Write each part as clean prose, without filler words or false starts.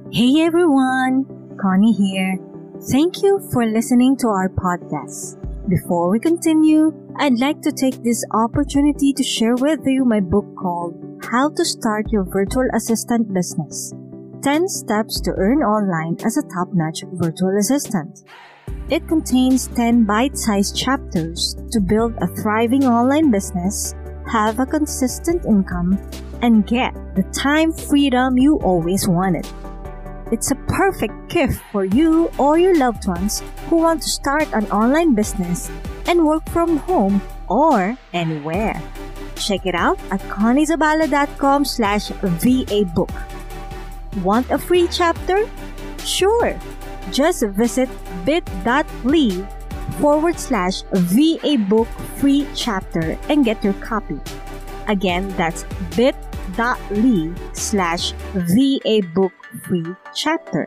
Hey everyone, Connie here. Thank you for listening to our podcast. Before we continue, I'd like to take this opportunity to share with you my book called How to Start Your Virtual Assistant Business 10 Steps to Earn Online as a Top-Notch Virtual Assistant. It contains 10 bite-sized chapters to build a thriving online business, have a consistent income, and get the time freedom you always wanted. It's a perfect gift for you or your loved ones who want to start an online business and work from home or anywhere. Check it out at conniezabala.com/VA book. Want a free chapter? Sure! Just visit bit.ly/VA book free chapter and get your copy. Again, that's bit.ly/VA book free chapter.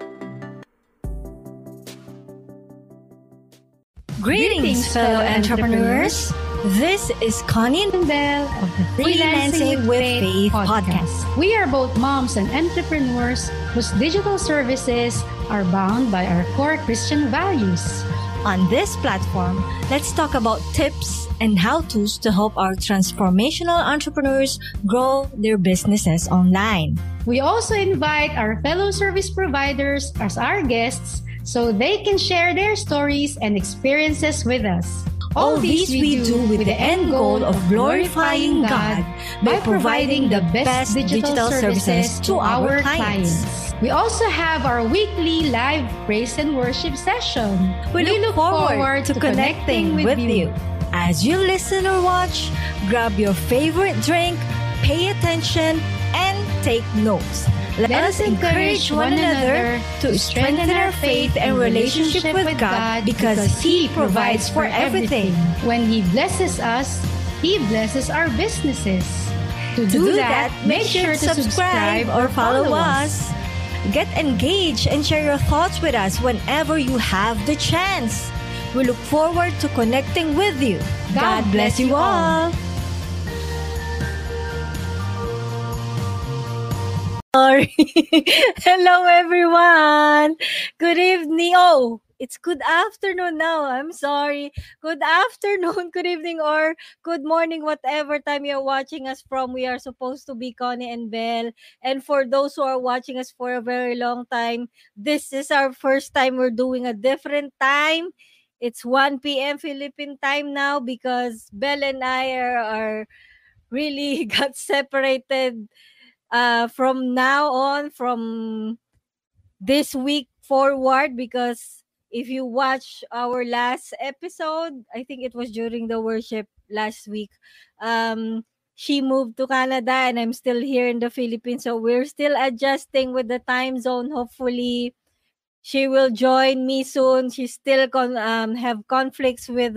Greetings, fellow entrepreneurs! This is Connie and Belle of the Freelancing with Faith podcast. We are both moms and entrepreneurs whose digital services are bound by our core Christian values. On this platform, let's talk about tips and how-tos to help our transformational entrepreneurs grow their businesses online. We also invite our fellow service providers as our guests so they can share their stories and experiences with us. All these we do with the end goal of glorifying God by providing the best digital services to our clients. We also have our weekly live praise and worship session. We look forward to connecting with you. As you listen or watch, grab your favorite drink, pay attention, and take notes. Let us encourage one another to strengthen our faith and relationship with God because He provides for everything. When He blesses us, He blesses our businesses. To do that, make sure to subscribe or follow us. Get engaged and share your thoughts with us whenever you have the chance. We look forward to connecting with you. God bless you all. Sorry. Hello, everyone. Good evening. Oh, it's good afternoon now. I'm sorry. Good afternoon, good evening, or good morning, whatever time you're watching us from. We are supposed to be Connie and Belle. And for those who are watching us for a very long time, this is our first time we're doing a different time. It's 1 p.m. Philippine time now because Belle and I are really got separated from now on, from this week forward, because if you watch our last episode, I think it was during the worship last week, she moved to Canada and I'm still here in the Philippines, so we're still adjusting with the time zone. Hopefully she will join me soon. She still have conflicts with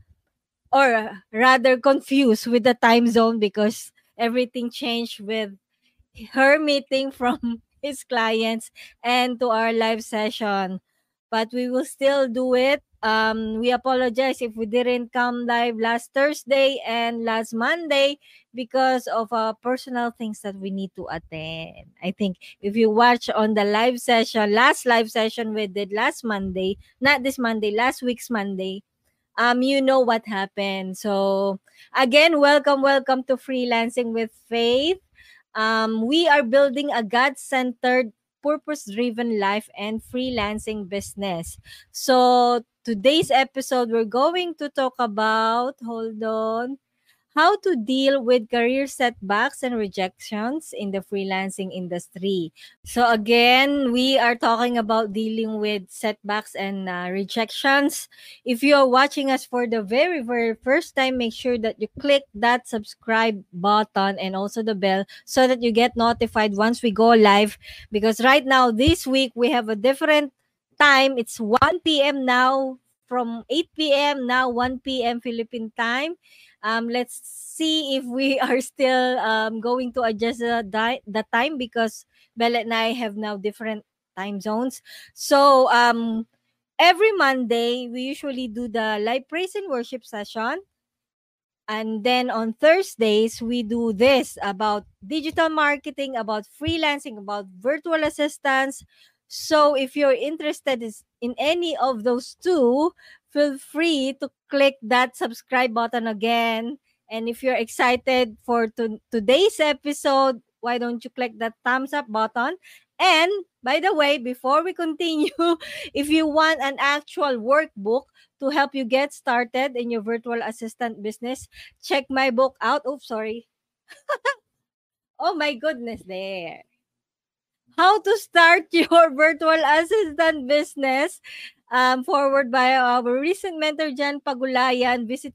or rather confused with the time zone because everything changed with her meeting from his clients and to our live session. But we will still do it. We apologize if we didn't come live last Thursday and last Monday because of personal things that we need to attend. I think if you watch on the live session, last live session we did last Monday, not this Monday, last week's Monday, you know what happened. So again, welcome to Freelancing with Faith. We are building a God-centered, purpose-driven life and freelancing business. So today's episode, we're going to talk about, hold on, how to deal with career setbacks and rejections in the freelancing industry. So again, we are talking about dealing with setbacks and rejections. If you are watching us for the very, very first time, make sure that you click that subscribe button and also the bell so that you get notified once we go live. Because right now, this week, we have a different time. It's 1 p.m. now, from 8 p.m. now, 1 p.m. Philippine time. Let's see if we are still going to adjust the time because Bella and I have now different time zones. So every Monday, we usually do the live praise and worship session. And then on Thursdays, we do this about digital marketing, about freelancing, about virtual assistants. So if you're interested in any of those two, feel free to click that subscribe button again. And if you're excited for today's episode, why don't you click that thumbs up button? And by the way, before we continue, if you want an actual workbook to help you get started in your virtual assistant business, check my book out. Oh, sorry. Oh my goodness, there. How to start your virtual assistant business. Forward by our recent mentor, Jan Pagulayan. Visit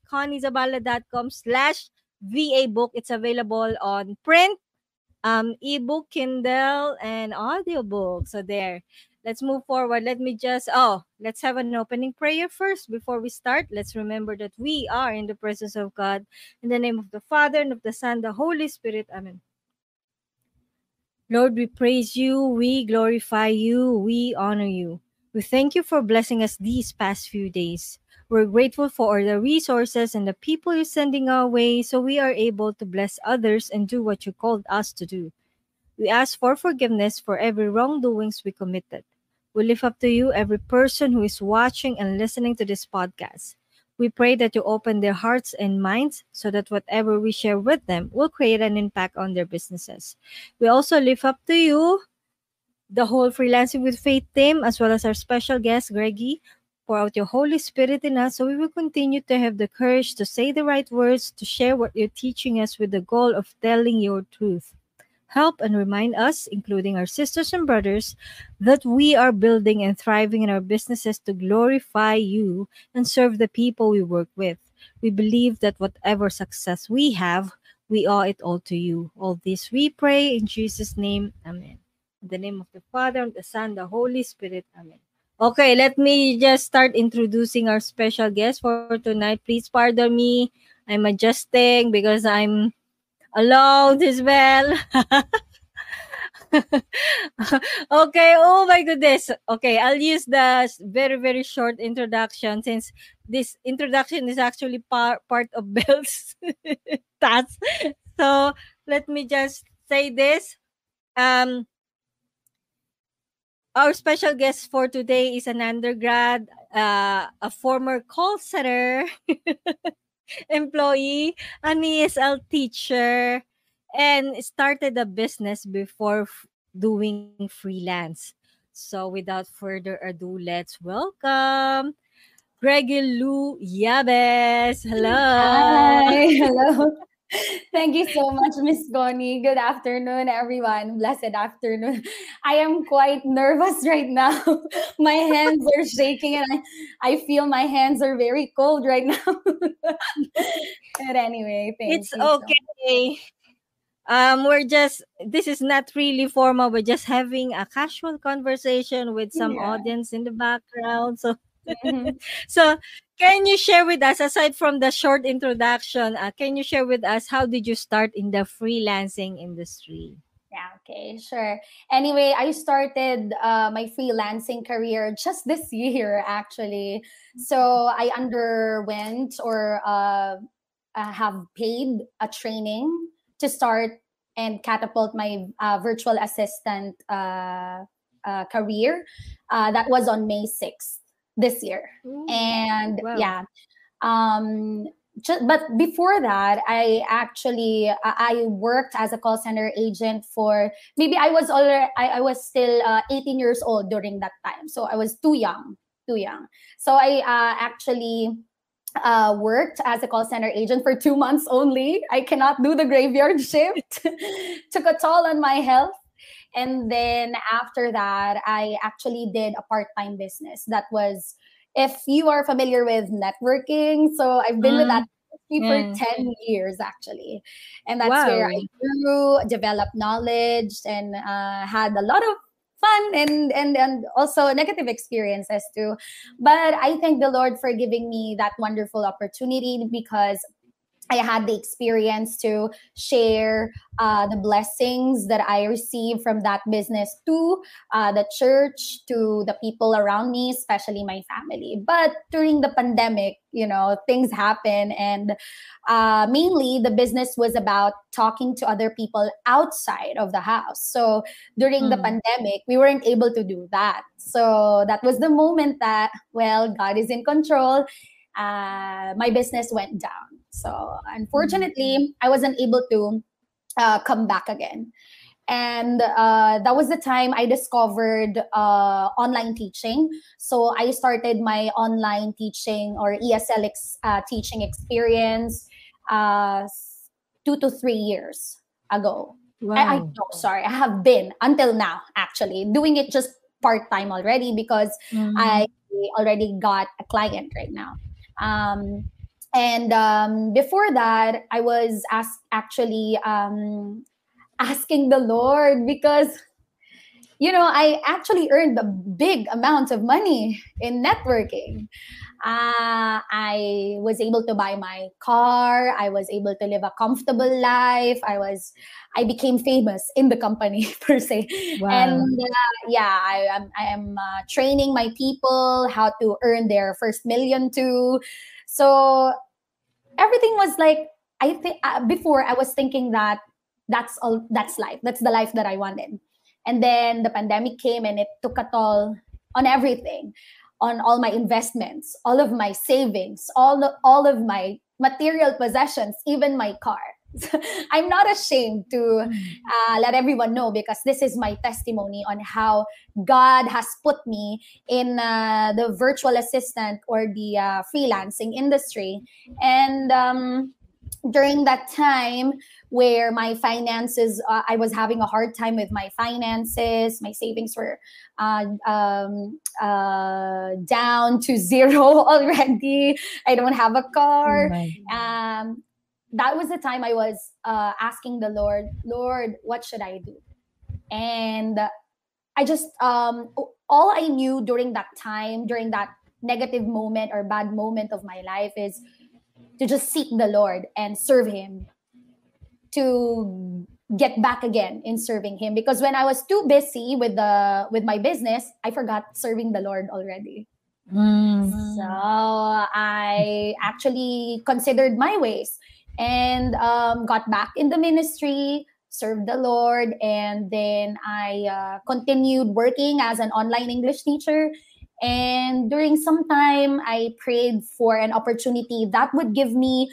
conniezabala.com/VA book. It's available on print, ebook, Kindle, and audiobook. So there. Let's move forward. Let's have an opening prayer first before we start. Let's remember that we are in the presence of God. In the name of the Father, and of the Son, the Holy Spirit. Amen. Lord, we praise you, we glorify you, we honor you. We thank you for blessing us these past few days. We're grateful for the resources and the people you're sending our way so we are able to bless others and do what you called us to do. We ask for forgiveness for every wrongdoings we committed. We lift up to you every person who is watching and listening to this podcast. We pray that you open their hearts and minds so that whatever we share with them will create an impact on their businesses. We also lift up to you the whole Freelancing with Faith team, as well as our special guest, Greggy. Pour out your Holy Spirit in us so we will continue to have the courage to say the right words, to share what you're teaching us with the goal of telling your truth. Help and remind us, including our sisters and brothers, that we are building and thriving in our businesses to glorify you and serve the people we work with. We believe that whatever success we have, we owe it all to you. All this we pray in Jesus' name. Amen. In the name of the Father, and the Son, the Holy Spirit. Amen. Okay, let me just start introducing our special guest for tonight. Please pardon me. I'm adjusting because I'm alone as well. Okay, oh my goodness. Okay, I'll use the very, very short introduction since this introduction is actually part of Bell's task. So let me just say this. Our special guest for today is an undergrad, a former call center employee, an ESL teacher, and started a business before doing freelance. So without further ado, let's welcome Greggy Lou Yabes. Hello. Hi, hello. Thank you so much, Miss Connie. Good afternoon, everyone. Blessed afternoon. I am quite nervous right now. My hands are shaking and I feel my hands are very cold right now. But anyway, thank It's you so much. okay. This is not really formal. We're just having a casual conversation with some Yeah. audience in the background. So Mhm. so can you share with us, aside from the short introduction, can you share with us how did you start in the freelancing industry? Yeah, okay, sure. Anyway, I started my freelancing career just this year, actually. So I underwent or have paid a training to start and catapult my virtual assistant career. That was on May 6th this year. Ooh, And wow. yeah, um, but before that, I worked as a call center agent for maybe I was still 18 years old during that time, so I was too young. So I actually worked as a call center agent for 2 months only. I cannot do the graveyard shift. Took a toll on my health. And then after that, I actually did a part time business that was, if you are familiar with networking, so I've been with that Mm, industry for yeah. 10 years actually. And that's where Wow. I grew, developed knowledge, and had a lot of fun and also negative experiences too. But I thank the Lord for giving me that wonderful opportunity because I had the experience to share the blessings that I received from that business to the church, to the people around me, especially my family. But during the pandemic, things happen, and mainly the business was about talking to other people outside of the house. So during the pandemic, we weren't able to do that. So that was the moment that, well, God is in control. My business went down. So unfortunately, I wasn't able to come back again. And that was the time I discovered online teaching. So I started my online teaching or ESL teaching experience 2 to 3 years ago. I Wow. no, sorry, I have been until now actually doing it just part-time already because I already got a client right now. And before that, I was actually asking the Lord because I actually earned a big amount of money in networking. I was able to buy my car. I was able to live a comfortable life. I became famous in the company per se. Wow. And yeah, I am training my people how to earn their first million too. So everything was like, I think before I was thinking that that's all, that's life. That's the life that I wanted. And then the pandemic came and it took a toll on everything, on all my investments, all of my savings, all of my material possessions, even my car. I'm not ashamed to let everyone know because this is my testimony on how God has put me in the virtual assistant or the freelancing industry. And during that time where my finances, I was having a hard time with my finances. My savings were down to zero already. I don't have a car. That was the time I was asking the Lord, what should I do? And I just, all I knew during that time, during that negative moment or bad moment of my life is to just seek the Lord and serve Him, to get back again in serving Him. Because when I was too busy with my business, I forgot serving the Lord already. So I actually considered my ways and got back in the ministry, served the Lord, and then I continued working as an online English teacher. And during some time, I prayed for an opportunity that would give me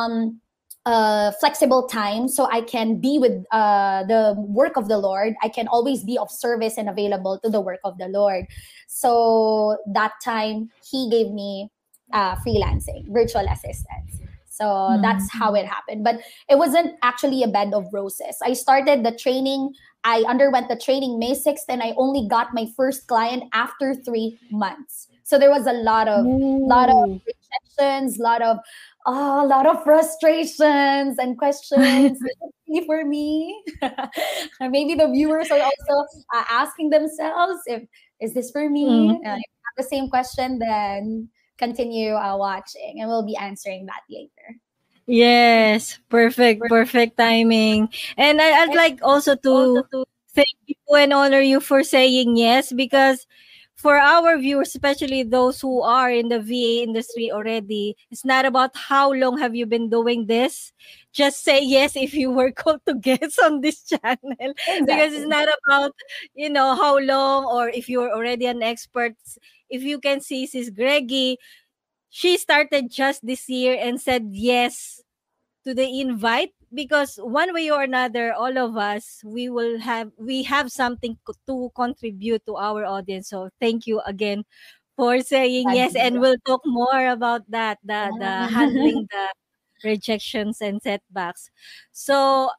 flexible time so I can be with the work of the Lord. I can always be of service and available to the work of the Lord. So that time, He gave me freelancing, virtual assistants. So that's how it happened. But it wasn't actually a bed of roses. I started the training. I underwent the training May 6th, and I only got my first client after 3 months. So there was a lot of rejections, a lot of frustrations and questions. Is it really for me? Maybe the viewers are also asking themselves, is this for me? If you have the same question, then continue watching, and we'll be answering that later. Yes, perfect timing. And I'd like also to thank you and honor you for saying yes, because for our viewers, especially those who are in the VA industry already, it's not about how long have you been doing this. Just say yes if you were called to guest on this channel. Because it's not about, how long or if you're already an expert. If you can see Sis Greggy, she started just this year and said yes to the invite, because one way or another, all of us, we have something to contribute to our audience. So thank you again for saying yes, and we'll talk more about that, the handling the rejections and setbacks. So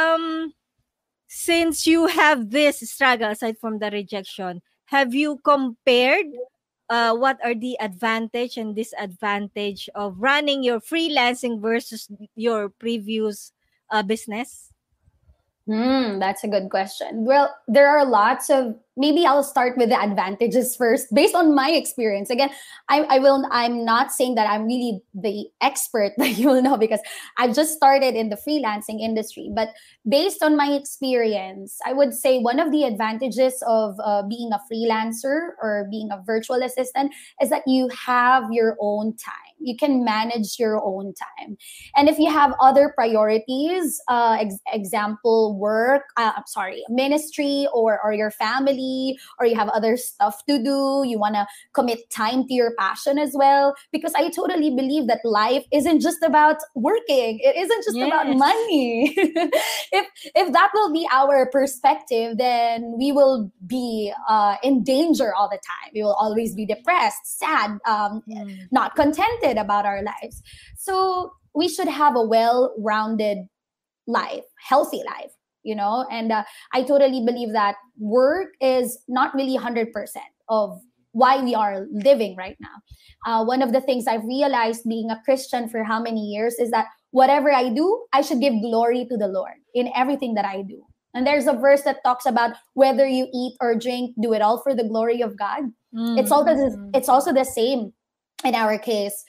since you have this struggle aside from the rejection, have you compared what are the advantage and disadvantage of running your freelancing versus your previous business? That's a good question. Well, there are lots of maybe I'll start with the advantages first, based on my experience. Again, I'm not saying that I'm really the expert that you will know, because I've just started in the freelancing industry. But based on my experience, I would say one of the advantages of being a freelancer or being a virtual assistant is that you have your own time. You can manage your own time. And if you have other priorities, example, work, ministry, or your family, or you have other stuff to do, you want to commit time to your passion as well. Because I totally believe that life isn't just about working. It isn't just about money. if that will be our perspective, then we will be in danger all the time. We will always be depressed, sad, not contented about our lives. So we should have a well-rounded life, healthy life, and I totally believe that work is not really 100% of why we are living right now. One of the things I've realized being a Christian for how many years is that whatever I do, I should give glory to the Lord in everything that I do. And there's a verse that talks about whether you eat or drink, do it all for the glory of God. It's also the same in our case.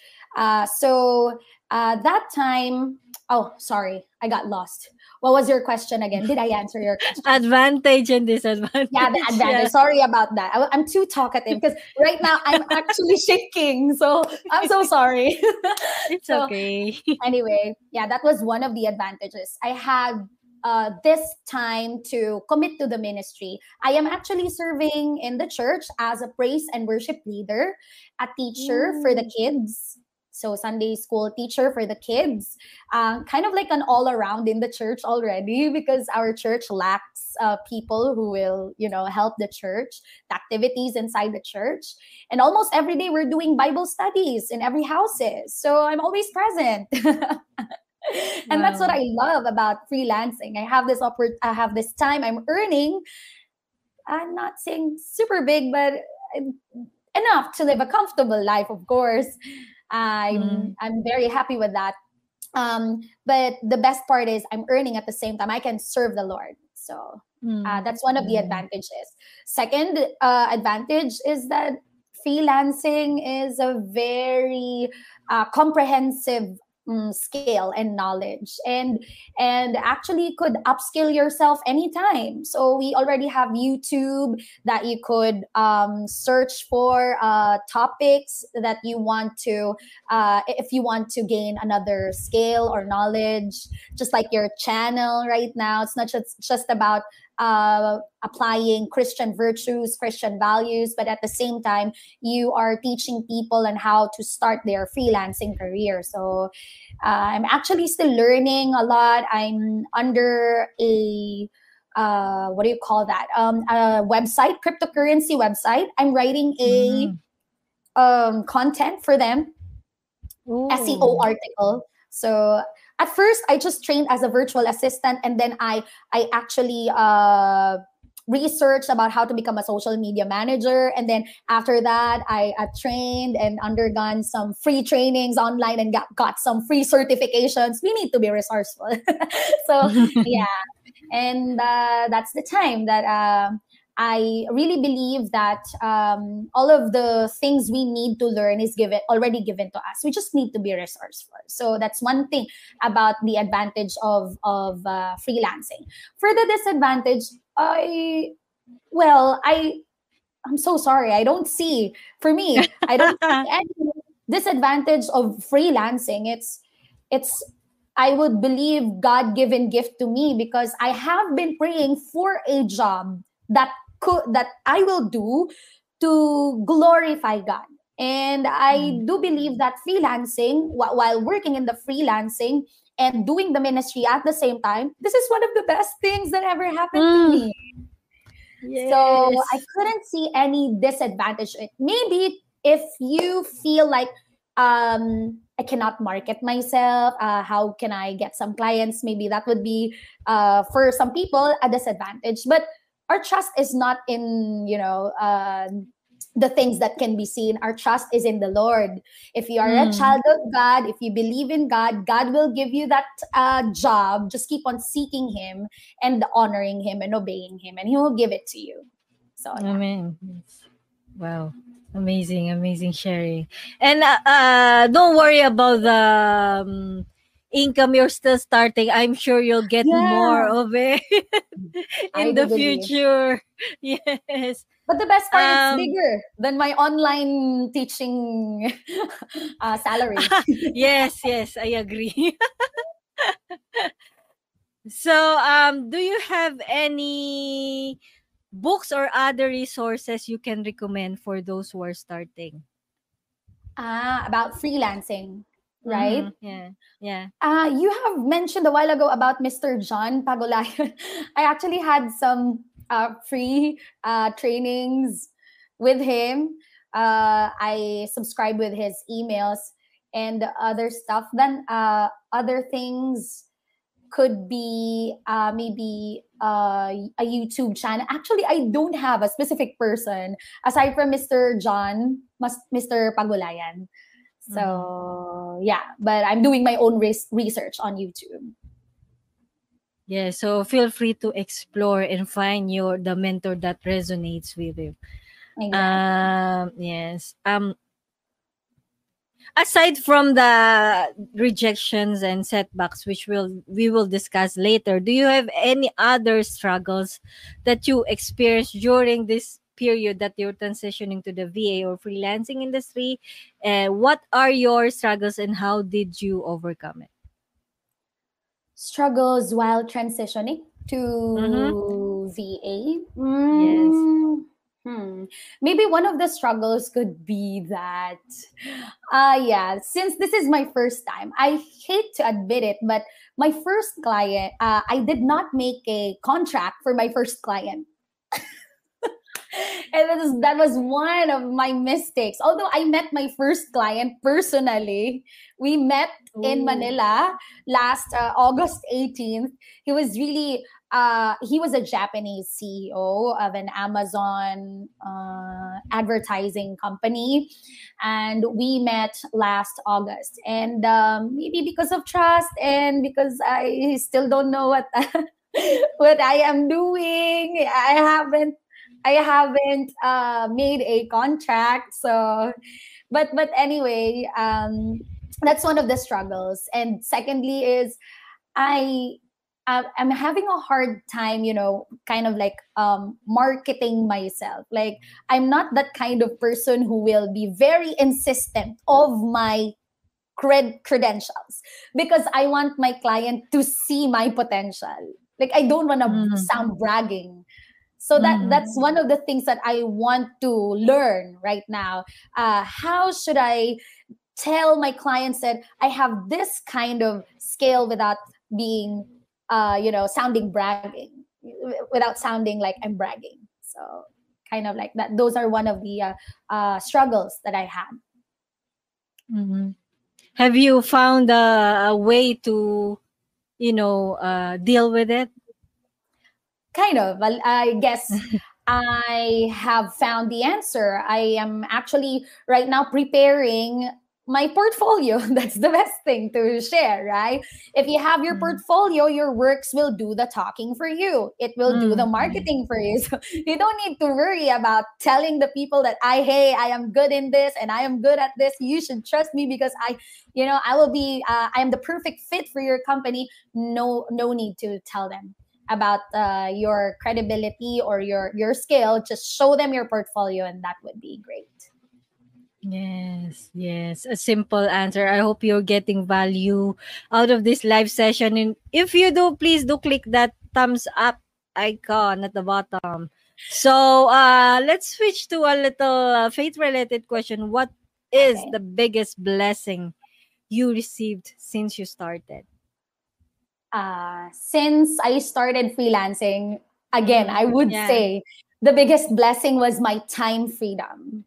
So that time, oh, sorry, I got lost. What was your question again? Did I answer your question? Advantage and disadvantage. Yeah, the advantage. Yeah. Sorry about that. I'm too talkative because right now I'm actually shaking. So I'm so sorry. It's okay. Anyway, yeah, that was one of the advantages. I had this time to commit to the ministry. I am actually serving in the church as a praise and worship leader, a teacher for the kids. So Sunday school teacher for the kids, kind of like an all around in the church already, because our church lacks people who will, help the church, the activities inside the church. And almost every day we're doing Bible studies in every houses. So I'm always present. And that's what I love about freelancing. I have this time I'm earning. I'm not saying super big, but enough to live a comfortable life, of course. I'm very happy with that. But the best part is I'm earning at the same time. I can serve the Lord. So that's one of the advantages. Second advantage is that freelancing is a very comprehensive skill and knowledge, and actually could upskill yourself anytime. So we already have YouTube that you could search for topics that you want to if you want to gain another skill or knowledge, just like your channel right now. It's not just about applying Christian virtues, Christian values, but at the same time, you are teaching people on how to start their freelancing career. So I'm actually still learning a lot. I'm under a what do you call that? A website, cryptocurrency website. I'm writing a content for them, SEO article. So at first, I just trained as a virtual assistant, and then I actually researched about how to become a social media manager. And then after that, I trained and undergone some free trainings online and got some free certifications. We need to be resourceful. So yeah, and that's the time that I really believe that all of the things we need to learn is already given to us. We just need to be resourceful. So that's one thing about the advantage of freelancing. For the disadvantage, I'm so sorry. I don't see any disadvantage of freelancing. It's I would believe God-given gift to me, because I have been praying for a job that I will do to glorify God. And I do believe that freelancing, while working in the freelancing and doing the ministry at the same time, this is one of the best things that ever happened to me. Yes. So I couldn't see any disadvantage. Maybe if you feel like I cannot market myself, how can I get some clients? Maybe that would be for some people a disadvantage. But our trust is not in, the things that can be seen. Our trust is in the Lord. If you are a child of God, if you believe in God, God will give you that job. Just keep on seeking Him and honoring Him and obeying Him, and He will give it to you. So I yeah. mean, wow. Amazing, amazing sharing. And don't worry about the income you're still starting. I'm sure you'll get more Yeah, of it I in do the believe. future. Yes. But the best part, it's Um bigger than my online teaching salary. yes, yes, I agree. So, do you have any books or other resources you can recommend for those who are starting? About freelancing, right? Mm-hmm. Yeah. Yeah. You have mentioned a while ago about Mr. John Pagulayan. I actually had some free trainings with him. I subscribe with his emails and other stuff. Then other things could be maybe a YouTube channel. Actually, I don't have a specific person aside from Mr. John, Mr. Pagulayan. Mm-hmm. So yeah, but I'm doing my own research on YouTube. Yeah. So feel free to explore and find the mentor that resonates with you. Exactly. Yes. Aside from the rejections and setbacks, which we will discuss later, do you have any other struggles that you experienced during this period that you're transitioning to the VA or freelancing industry? What are your struggles and how did you overcome it? Struggles while transitioning Mm-hmm. to VA. Yes. Hmm. Maybe one of the struggles could be that, yeah, since this is my first time, I hate to admit it, but my first client, I did not make a contract for my first client. And that was one of my mistakes. Although I met my first client personally, we met in Oh. Manila last August 18th. He was really he was a Japanese CEO of an Amazon advertising company, and we met last August. And maybe because of trust and because I still don't know what what I am doing, I haven't made a contract. So, but anyway, that's one of the struggles. And secondly is I I'm having a hard time, kind of like marketing myself. Like I'm not that kind of person who will be very insistent of my credentials because I want my client to see my potential. Like I don't want to Mm-hmm. sound bragging. So that's Mm-hmm. one of the things that I want to learn right now. How should I tell my clients that I have this kind of scale without being sounding bragging, without sounding like I'm bragging. So kind of like that. Those are one of the struggles that I had. Mm-hmm. Have you found a way to, deal with it? Kind of. Well, I guess I have found the answer. I am actually right now preparing my portfolio. That's the best thing to share, right? If you have your Mm-hmm. portfolio, your works will do the talking for you. It will do the Mm-hmm. marketing for you. So you don't need to worry about telling the people that hey, I am good in this and I am good at this. You should trust me because I will be, I am the perfect fit for your company. No, no need to tell them about your credibility or your skill. Just show them your portfolio and that would be great. Yes, yes. A simple answer. I hope you're getting value out of this live session. And if you do, please do click that thumbs up icon at the bottom. So let's switch to a little faith related question. What is Okay. the biggest blessing you received since you started? Since I started freelancing, again, Mm-hmm. I would Yeah. say the biggest blessing was my time freedom.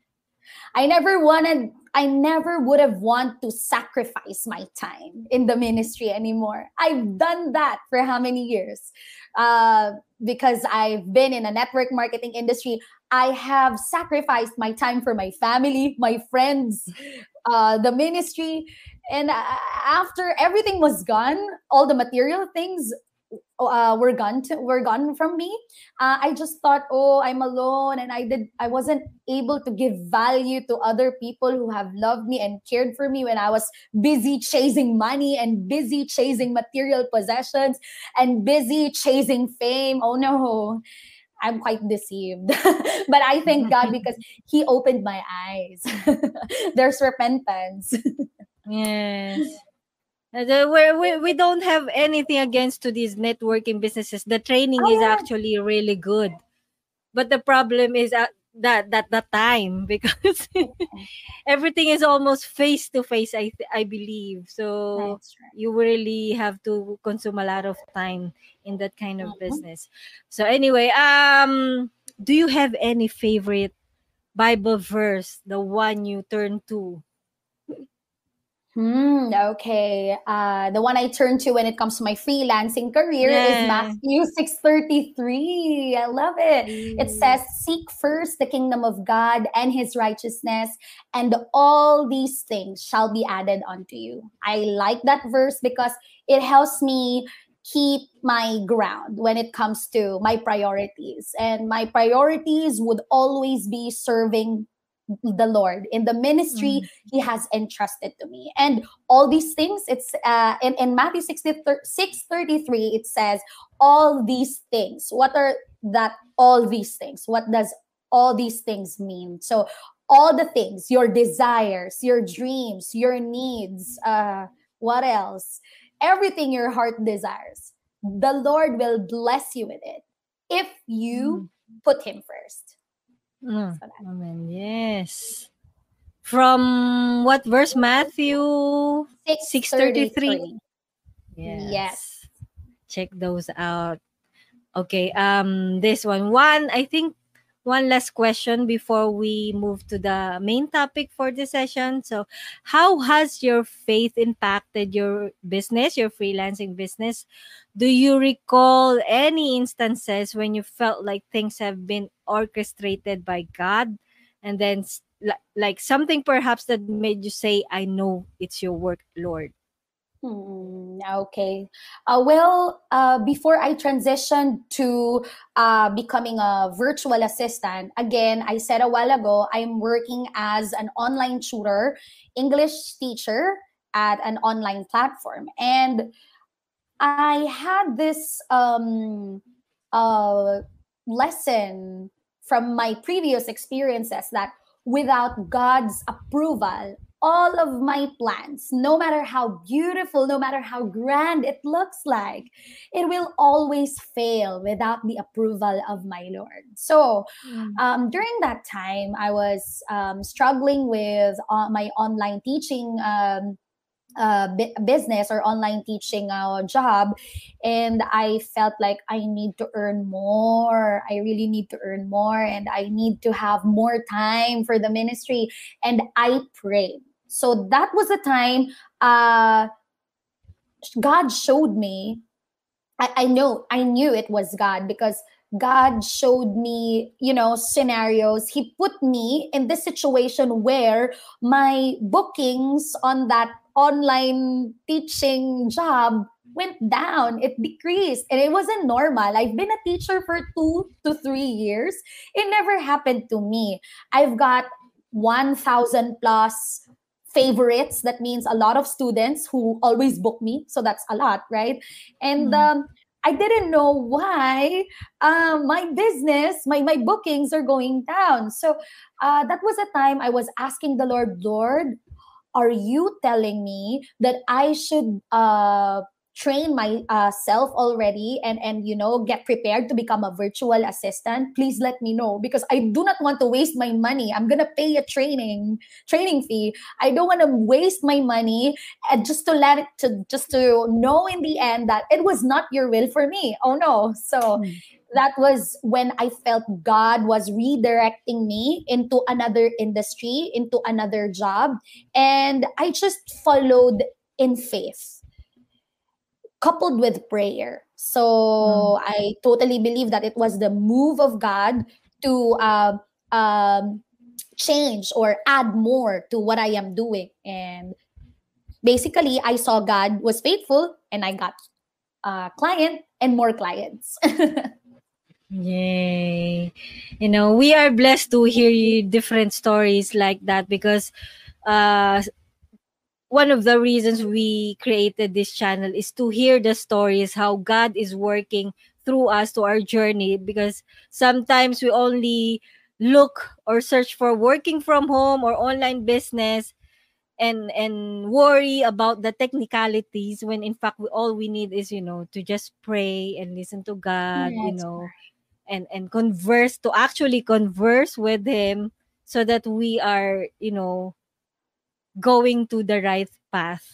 I never would have want to sacrifice my time in the ministry anymore. I've done that for how many years? Uh, because I've been in a network marketing industry, I have sacrificed my time for my family, my friends, the ministry. And after everything was gone, all the material things, were gone from me. I just thought, oh, I'm alone, and I wasn't able to give value to other people who have loved me and cared for me when I was busy chasing money and busy chasing material possessions and busy chasing fame. Oh no, I'm quite deceived. But I thank God because He opened my eyes. There's repentance. Yes. We don't have anything against to these networking businesses. The training Oh is yeah. actually really good, but the problem is that the time, because everything is almost face to face. I believe so. That's right. You really have to consume a lot of time in that kind of Mhm. business. So anyway, do you have any favorite Bible verse, the one you turn to? Okay. The one I turn to when it comes to my freelancing career is Yeah. Matthew 6:33. I love it. It Mm. says, "Seek first the kingdom of God and His righteousness, and all these things shall be added unto you." I like that verse because it helps me keep my ground when it comes to my priorities. And my priorities would always be serving the Lord in the ministry Mm. He has entrusted to me. And all these things, it's in Matthew 6:33, it says, all these things. What are that all these things? What does all these things mean? So all the things, your desires, your dreams, your needs, what else? Everything your heart desires, the Lord will bless you with it if you Mm. put Him first. Mm. So that Amen. Yes. From what verse? Matthew 6:33. 6:33. Yes. Yes. Check those out. Okay. This one. I think one last question before we move to the main topic for this session. So, how has your faith impacted your business, your freelancing business? Do you recall any instances when you felt like things have been orchestrated by God, and then like something perhaps that made you say, "I know it's your work, Lord." Okay. Before I transitioned to becoming a virtual assistant, again, I said a while ago, I'm working as an online tutor, English teacher at an online platform. And I had this uh, lesson from my previous experiences that without God's approval, all of my plans, no matter how beautiful, no matter how grand it looks like, it will always fail without the approval of my Lord. So Mm. during that time, I was struggling with my online teaching business or online teaching job, and I felt like I need to earn more. I really need to earn more, and I need to have more time for the ministry. And I prayed. So that was the time God showed me. I knew it was God because God showed me, scenarios. He put me in this situation where my bookings on that online teaching job went down. It decreased, and it wasn't normal. I've been a teacher for 2 to 3 years. It never happened to me. I've got 1,000 plus favorites. That means a lot of students who always book me. So that's a lot, right? And Mm. I didn't know why my business, my bookings are going down. So that was a time I was asking the Lord, Lord, are you telling me that I should train myself already and get prepared to become a virtual assistant? Please let me know, because I do not want to waste my money. I'm gonna pay a training fee. I don't want to waste my money and just to let it to just to know in the end that it was not your will for me. Oh no. So Mm. that was when I felt God was redirecting me into another industry, into another job. And I just followed in faith, coupled with prayer. Mm. So I totally believe that it was the move of God to um, change or add more to what I am doing. And basically, I saw God was faithful and I got client and more clients. Yay. We are blessed to hear you different stories like that, because uh one of the reasons we created this channel is to hear the stories how God is working through us to our journey, because sometimes we only look or search for working from home or online business, and worry about the technicalities, when in fact all we need is to just pray and listen to God, That's and converse, to actually converse with him, so that we are going to the right path.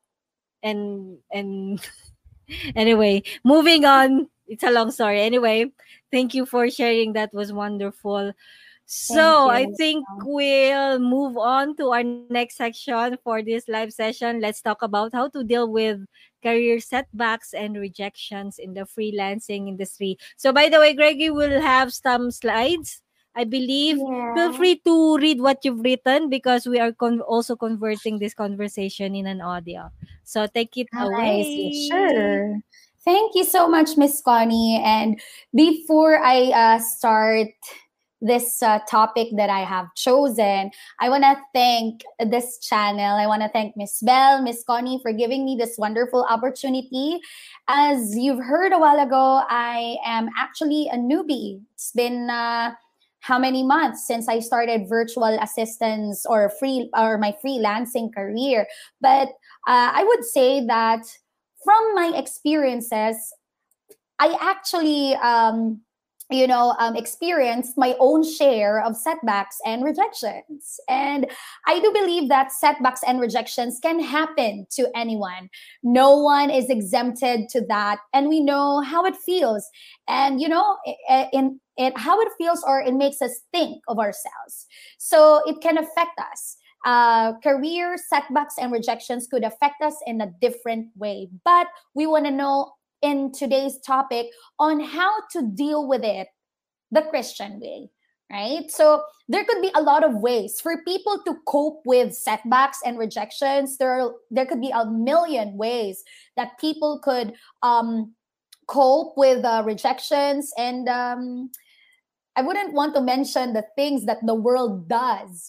And anyway, moving on, it's a long story. Anyway, thank you for sharing. That was wonderful. Thank So I you. think we'll move on to our next section for this live session. Let's talk about how to deal with career setbacks and rejections in the freelancing industry. So by the way, Greggy will have some slides, I believe. Feel Yeah. free to read what you've written, because we are also converting this conversation in an audio. So take it I see. away. Sure. Thank you so much, Miss Connie. And before I start this topic that I have chosen, I want to thank this channel. I want to thank Miss Bell, Miss Connie for giving me this wonderful opportunity. As you've heard a while ago, I am actually a newbie. It's been how many months since I started virtual assistance or my freelancing career. But I would say that from my experiences, I actually, experienced my own share of setbacks and rejections. And I do believe that setbacks and rejections can happen to anyone. No one is exempted to that. And we know how it feels. And, in it, how it feels, or it makes us think of ourselves. So it can affect us. Career setbacks and rejections could affect us in a different way. But we want to know in today's topic on how to deal with it the Christian way, right? So there could be a lot of ways for people to cope with setbacks and rejections. There could be a million ways that people could cope with rejections, and I wouldn't want to mention the things that the world does,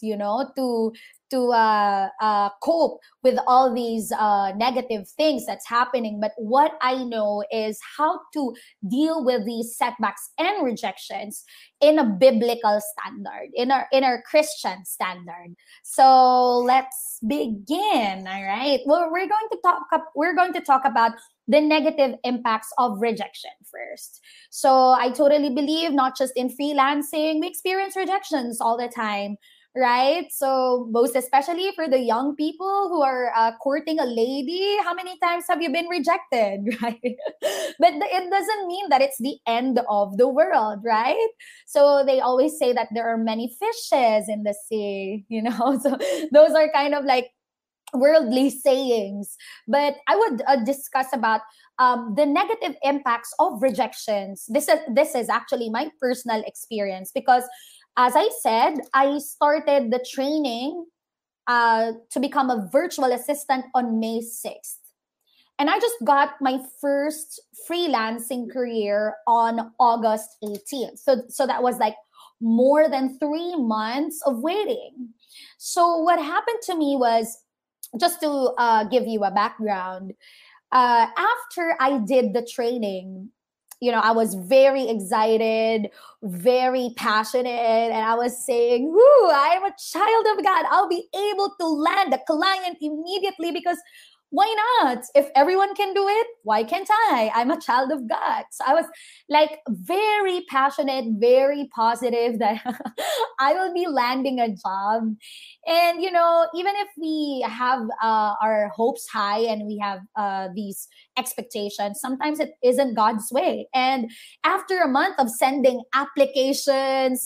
to cope with all these negative things that's happening. But what I know is how to deal with these setbacks and rejections in a biblical standard, in our Christian standard. So let's begin. All right. Well, we're going to talk about the negative impacts of rejection first. So I totally believe not just in freelancing, we experience rejections all the time, right? So most especially for the young people who are courting a lady, how many times have you been rejected, right? But it doesn't mean that it's the end of the world, right? So they always say that there are many fishes in the sea, So those are kind of like worldly sayings. But I would discuss about the negative impacts of rejections. This is actually my personal experience, because as I said, I started the training to become a virtual assistant on May 6th. And I just got my first freelancing career on August 18th. So that was like more than 3 months of waiting. So what happened to me was, just to give you a background, after I did the training, I was very excited, very passionate, and I was saying, "Woo, I'm a child of God. I'll be able to land a client immediately, because why not? If everyone can do it, why can't I? I'm a child of God." So I was like very passionate, very positive that I will be landing a job. And, even if we have our hopes high and we have these expectations, sometimes it isn't God's way. And after a month of sending applications,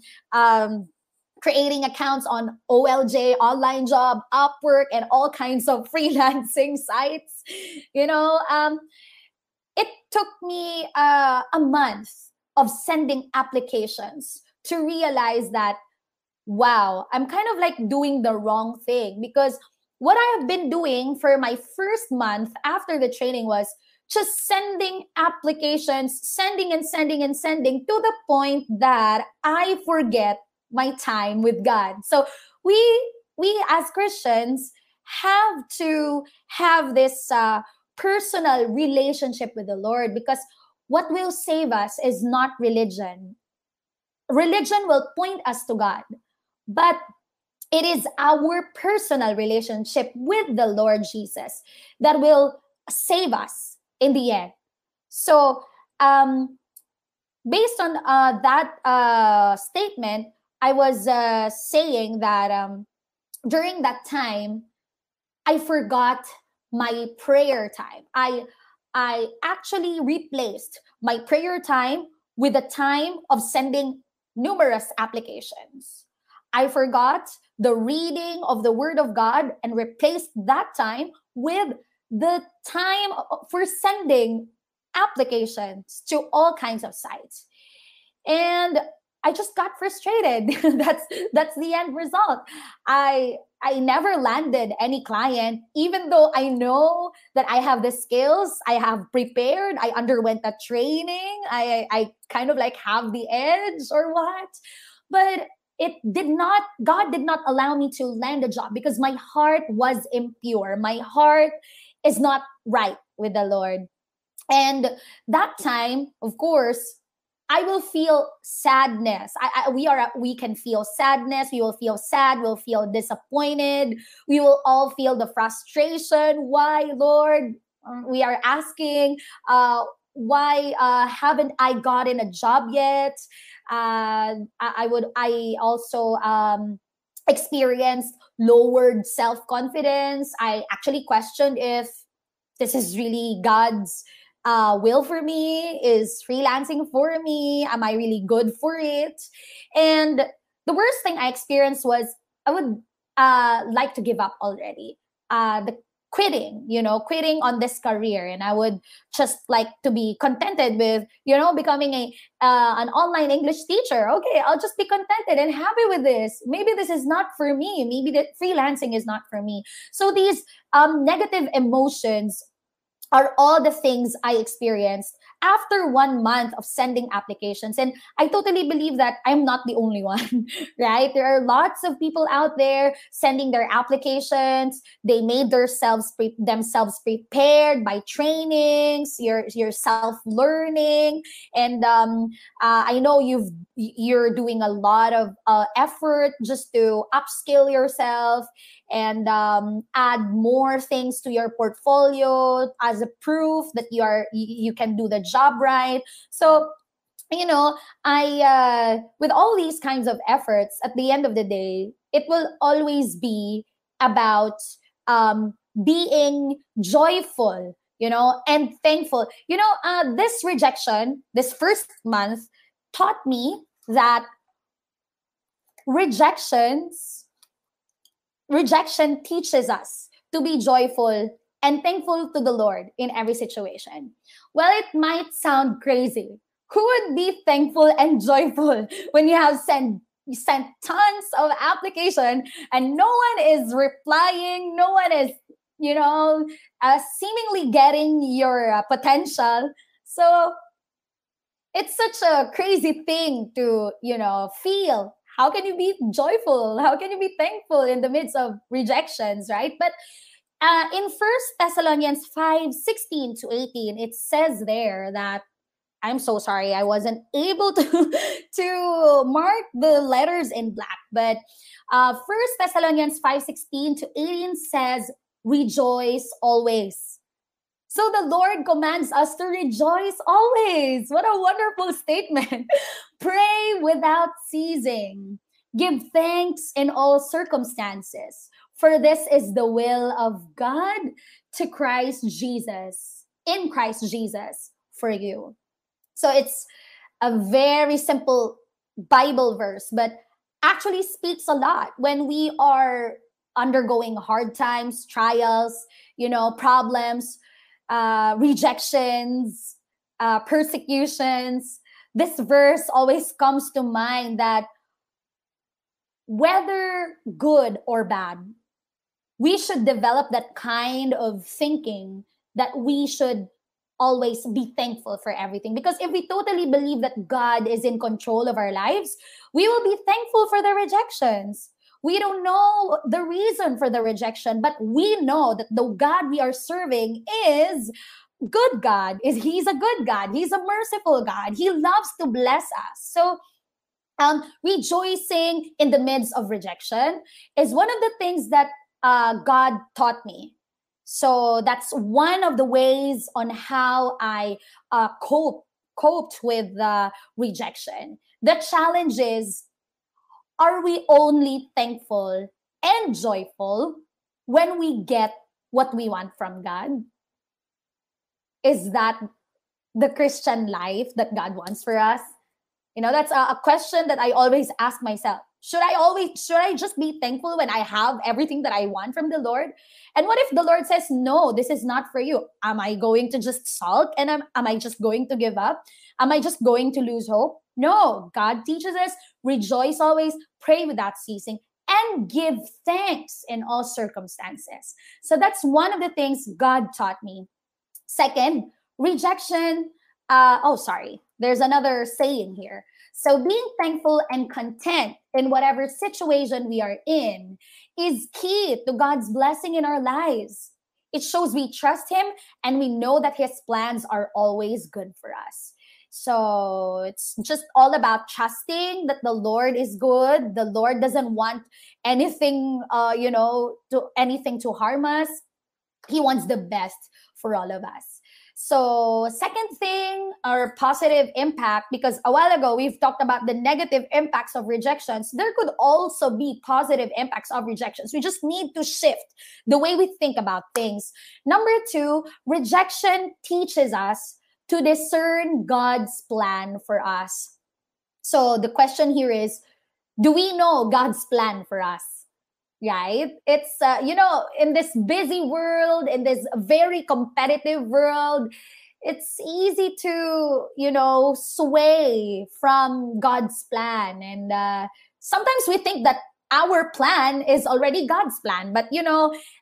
creating accounts on OLJ, Online Job, Upwork, and all kinds of freelancing sites, it took me a month of sending applications to realize that, wow, I'm kind of like doing the wrong thing, because what I have been doing for my first month after the training was just sending applications, sending and sending and sending, to the point that I forget my time with God. So we as Christians have to have this personal relationship with the Lord, because what will save us is not religion. Religion will point us to God, but it is our personal relationship with the Lord Jesus that will save us in the end. So, based on that statement, I was saying that during that time, I forgot my prayer time. I actually replaced my prayer time with the time of sending numerous applications. I forgot the reading of the Word of God and replaced that time with the time for sending applications to all kinds of sites. And I just got frustrated. That's the end result. I never landed any client, even though I know that I have the skills, I have prepared, I underwent a training, I kind of like have the edge or what. But God did not allow me to land a job because my heart was impure. My heart is not right with the Lord. And that time, of course, I will feel sadness. We can feel sadness. We will feel sad. We'll feel disappointed. We will all feel the frustration. Why, Lord? We are asking, why haven't I gotten a job yet? I also experienced lowered self-confidence. I actually questioned if this is really God's will for me. Is freelancing for me? Am I really good for it? And the worst thing I experienced was I would like to give up already. The quitting on this career, and I would just like to be contented with becoming an online English teacher. Okay, I'll just be contented and happy with this. Maybe this is not for me. Maybe the freelancing is not for me. So these negative emotions are all the things I experienced after 1 month of sending applications. And I totally believe that I'm not the only one, right? There are lots of people out there sending their applications. They made themselves prepared by trainings, your self-learning. And I know you're doing a lot of effort just to upskill yourself and add more things to your portfolio as a proof that you can do the job right. So I with all these kinds of efforts, at the end of the day, it will always be about being joyful, and thankful. This rejection, this first month, taught me that rejection teaches us to be joyful and thankful to the Lord in every situation. Well, it might sound crazy. Who would be thankful and joyful when you have sent tons of application and no one is replying, no one is, seemingly getting your potential? So it's such a crazy thing to, feel. How can you be joyful? How can you be thankful in the midst of rejections, right? But in 1 Thessalonians 5:16-18, it says there that, I'm so sorry, I wasn't able to mark the letters in black. But 1 Thessalonians 5:16-18 says, rejoice always. So the Lord commands us to rejoice always. What a wonderful statement. Pray without ceasing. Give thanks in all circumstances, for this is the will of God in Christ Jesus for you. So it's a very simple Bible verse, but actually speaks a lot when we are undergoing hard times, trials, problems, rejections, persecutions. This verse always comes to mind that whether good or bad, we should develop that kind of thinking that we should always be thankful for everything. Because if we totally believe that God is in control of our lives, we will be thankful for the rejections. We don't know the reason for the rejection, but we know that the God we are serving is good God. He's a good God. He's a merciful God. He loves to bless us. So rejoicing in the midst of rejection is one of the things that God taught me. So that's one of the ways on how I coped with rejection. The challenge is, are we only thankful and joyful when we get what we want from God? Is that the Christian life that God wants for us? That's a question that I always ask myself. Should I just be thankful when I have everything that I want from the Lord? And what if the Lord says, no, this is not for you? Am I going to just sulk? And am I just going to give up? Am I just going to lose hope? No, God teaches us, rejoice always, pray without ceasing, and give thanks in all circumstances. So that's one of the things God taught me. Second, rejection. There's another saying here. So being thankful and content in whatever situation we are in is key to God's blessing in our lives. It shows we trust Him and we know that His plans are always good for us. So it's just all about trusting that the Lord is good. The Lord doesn't want anything, to harm us. He wants the best for all of us. So second thing, our positive impact, because a while ago we've talked about the negative impacts of rejections. There could also be positive impacts of rejections. We just need to shift the way we think about things. Number two, rejection teaches us to discern God's plan for us. So the question here is, do we know God's plan for us? Right? It's, in this busy world, in this very competitive world, it's easy to, sway from God's plan. And sometimes we think that our plan is already God's plan. But, in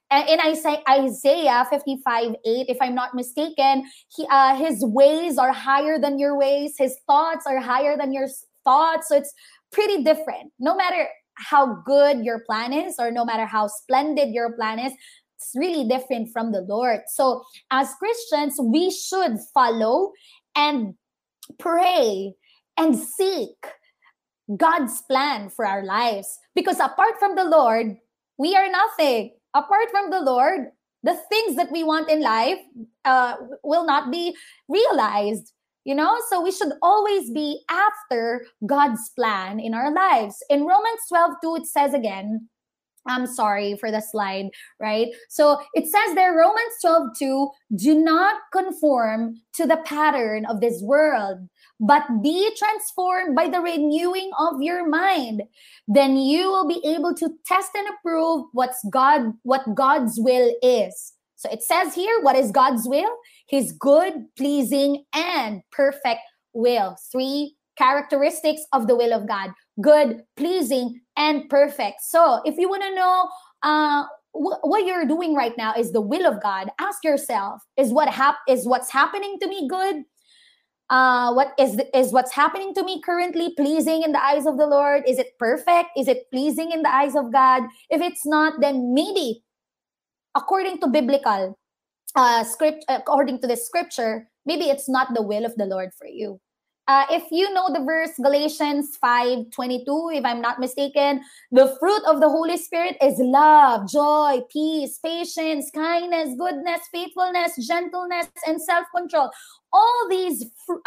Isaiah 55:8, if I'm not mistaken, his ways are higher than your ways. His thoughts are higher than your thoughts. So it's pretty different. No matter how good your plan is, or no matter how splendid your plan is, it's really different from the Lord. So as Christians, we should follow and pray and seek God's plan for our lives. Because apart from the Lord, we are nothing. Apart from the Lord, the things that we want in life will not be realized. So we should always be after God's plan in our lives. In Romans 12:2, it says again, I'm sorry for the slide, right? So it says there, Romans 12:2, do not conform to the pattern of this world, but be transformed by the renewing of your mind. Then you will be able to test and approve what God's will is. So it says here, what is God's will? His good, pleasing, and perfect will. 3 characteristics of the will of God: good, pleasing, and perfect. So if you want to know what you're doing right now is the will of God, ask yourself, is what's happening to me good? What is what's happening to me currently pleasing in the eyes of the Lord? Is it perfect? Is it pleasing in the eyes of God? If it's not, then maybe according to biblical according to the scripture, maybe it's not the will of the Lord for you. If you know the verse Galatians 5:22, if I'm not mistaken, the fruit of the Holy Spirit is love, joy, peace, patience, kindness, goodness, faithfulness, gentleness, and self-control. All these fruit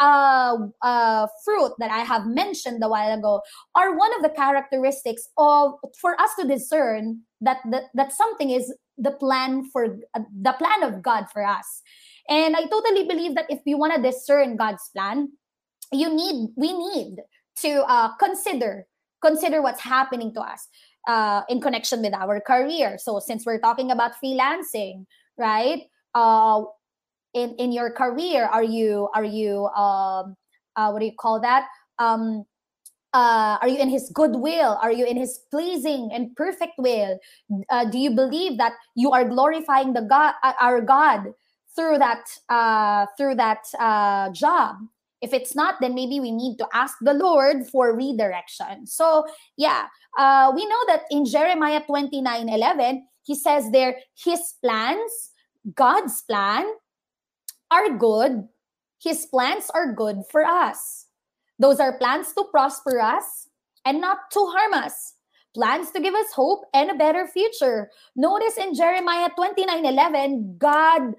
that I have mentioned a while ago are one of the characteristics for us to discern that something is the plan of God for us. And I totally believe that if we want to discern God's plan, we need to consider what's happening to us in connection with our career. So since we're talking about freelancing, right? In your career, are you what do you call that? Are you in His good will? Are you in His pleasing and perfect will? Do you believe that you are glorifying our God job. If it's not, then maybe we need to ask the Lord for redirection. So yeah, we know that in Jeremiah 29:11, he says there, his plans, God's plan, are good. His plans are good for us. Those are plans to prosper us and not to harm us. Plans to give us hope and a better future. Notice in Jeremiah 29:11, God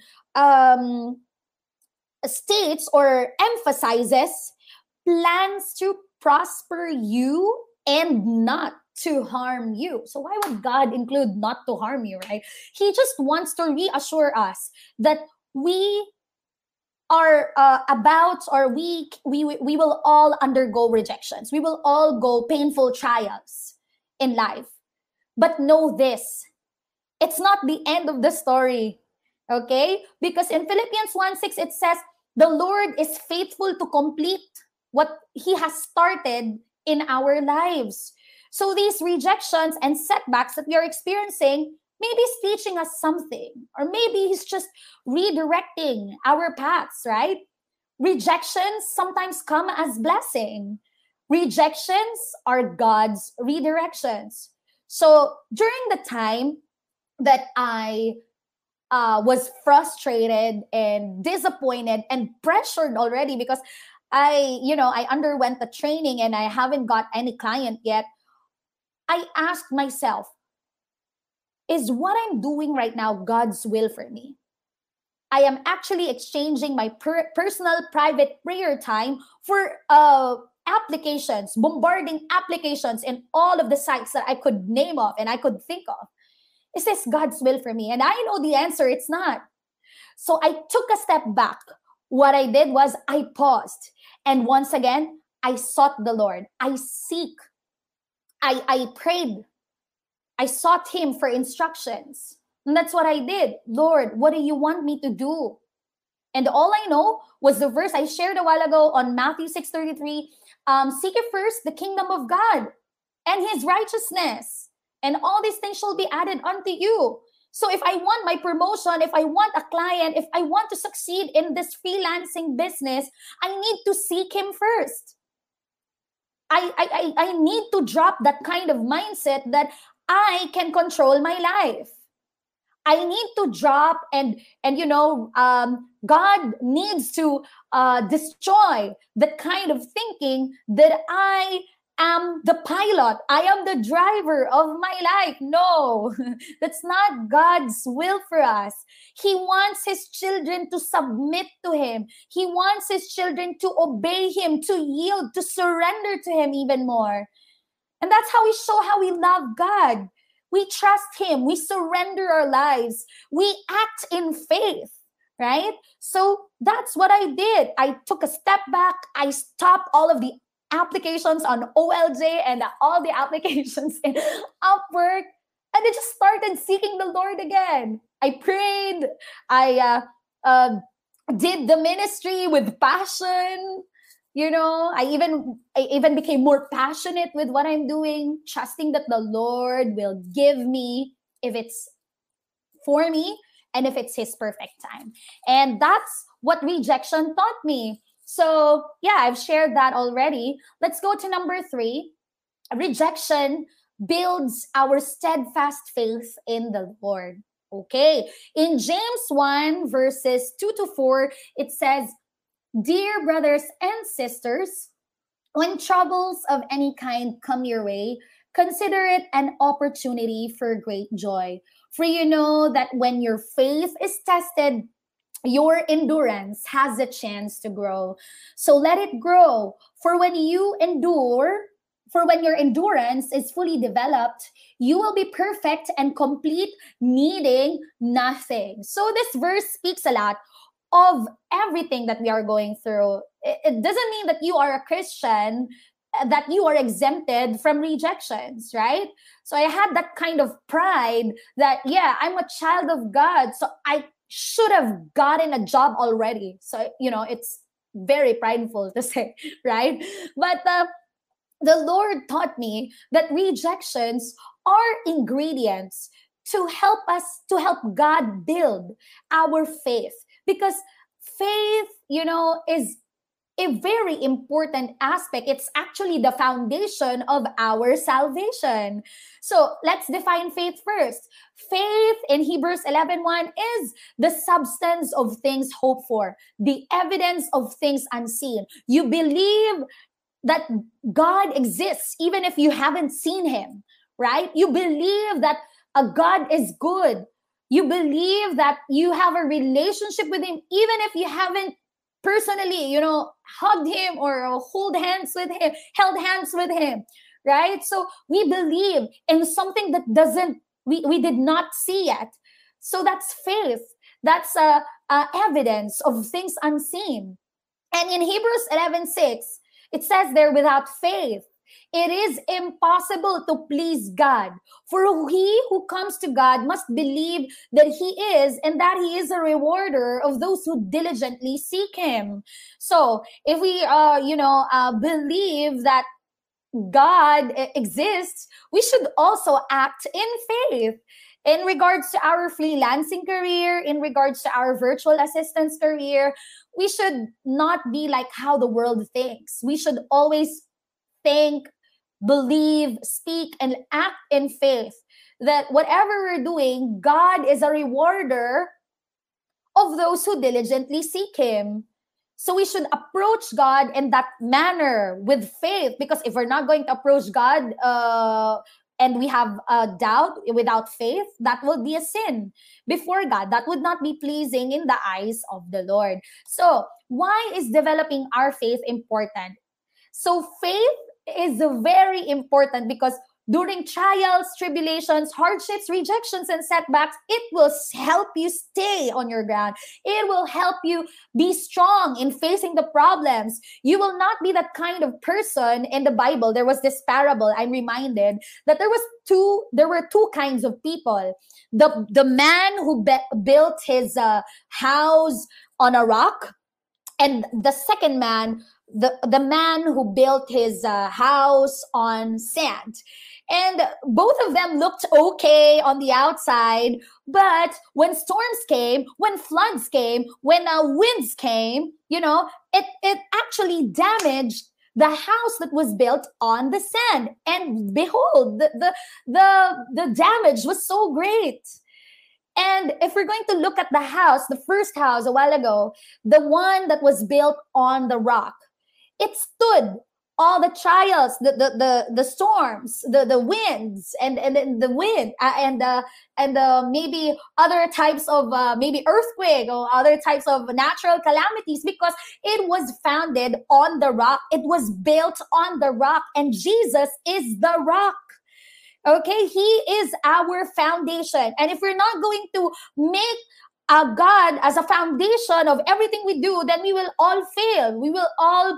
states or emphasizes plans to prosper you and not to harm you. So why would God include not to harm you, right? He just wants to reassure us that we are about, or we will all undergo rejections. We will all go painful trials in life. But know this, it's not the end of the story, okay? Because in Philippians 1:6, it says, the Lord is faithful to complete what he has started in our lives. So these rejections and setbacks that we are experiencing, maybe he's teaching us something, or maybe he's just redirecting our paths, right? Rejections sometimes come as blessing. Rejections are God's redirections. So during the time that I was frustrated and disappointed and pressured already, because I underwent the training and I haven't got any client yet, I asked myself, is what I'm doing right now God's will for me? I am actually exchanging my personal private prayer time for applications, bombarding applications in all of the sites that I could name of and I could think of. Is this God's will for me? And I know the answer, it's not. So I took a step back. What I did was I paused. And once again, I sought the Lord. I prayed. I sought him for instructions. And that's what I did. Lord, what do you want me to do? And all I know was the verse I shared a while ago on Matthew 6:33. Seek ye first the kingdom of God and his righteousness, and all these things shall be added unto you. So if I want my promotion, if I want a client, if I want to succeed in this freelancing business, I need to seek him first. I need to drop that kind of mindset that I can control my life. I need to drop and God needs to destroy the kind of thinking that I am the pilot, I am the driver of my life. No, that's not God's will for us. He wants his children to submit to him. He wants his children to obey him, to yield, to surrender to him even more. And that's how we show how we love God. We trust him. We surrender our lives. We act in faith, right? So that's what I did. I took a step back. I stopped all of the applications on OLJ and all the applications in Upwork. And I just started seeking the Lord again. I prayed. I did the ministry with passion. I even became more passionate with what I'm doing, trusting that the Lord will give me if it's for me and if it's his perfect time. And that's what rejection taught me. So yeah, I've shared that already. Let's go to number 3. Rejection builds our steadfast faith in the Lord. Okay. In James 1 verses 2-4, it says, dear brothers and sisters, when troubles of any kind come your way, consider it an opportunity for great joy. For you know that when your faith is tested, your endurance has a chance to grow. So let it grow. For when your endurance is fully developed, you will be perfect and complete, needing nothing. So this verse speaks a lot of everything that we are going through. It doesn't mean that you are a Christian, that you are exempted from rejections, right? So I had that kind of pride that, yeah, I'm a child of God, so I should have gotten a job already. So, it's very prideful to say, right? But the Lord taught me that rejections are ingredients to help God build our faith, because faith, is a very important aspect. It's actually the foundation of our salvation. So let's define faith first. Faith in Hebrews 11:1 is the substance of things hoped for, the evidence of things unseen. You believe that God exists even if you haven't seen him, right? You believe that a God is good. You believe that you have a relationship with him even if you haven't personally, hugged him or held hands with him, right? So we believe in something that we did not see yet. So that's faith. That's evidence of things unseen. And in Hebrews 11:6, it says there, without faith, it is impossible to please God. For he who comes to God must believe that he is, and that he is a rewarder of those who diligently seek him. So if we, believe that God exists, we should also act in faith. In regards to our freelancing career, in regards to our virtual assistance career, we should not be like how the world thinks. We should always think, believe, speak, and act in faith that whatever we're doing, God is a rewarder of those who diligently seek him. So we should approach God in that manner with faith, because if we're not going to approach God and we have a doubt without faith, that would be a sin before God. That would not be pleasing in the eyes of the Lord. So why is developing our faith important? So faith is very important because during trials, tribulations, hardships, rejections, and setbacks, it will help you stay on your ground. It will help you be strong in facing the problems. You will not be that kind of person. In the Bible, there was this parable. I'm reminded that there were two kinds of people. The man who built his house on a rock, and the second man, the man who built his house on sand. And both of them looked okay on the outside, but when storms came, when floods came, when winds came, it actually damaged the house that was built on the sand. And behold, the damage was so great. And if we're going to look at the house, the first house a while ago, the one that was built on the rock, it stood all the trials, the storms, the winds, and the wind, and maybe other types of maybe earthquake or other types of natural calamities, because it was founded on the rock. It was built on the rock, and Jesus is the rock. Okay, he is our foundation. And if we're not going to make God as a foundation of everything we do, then we will all fail. We will all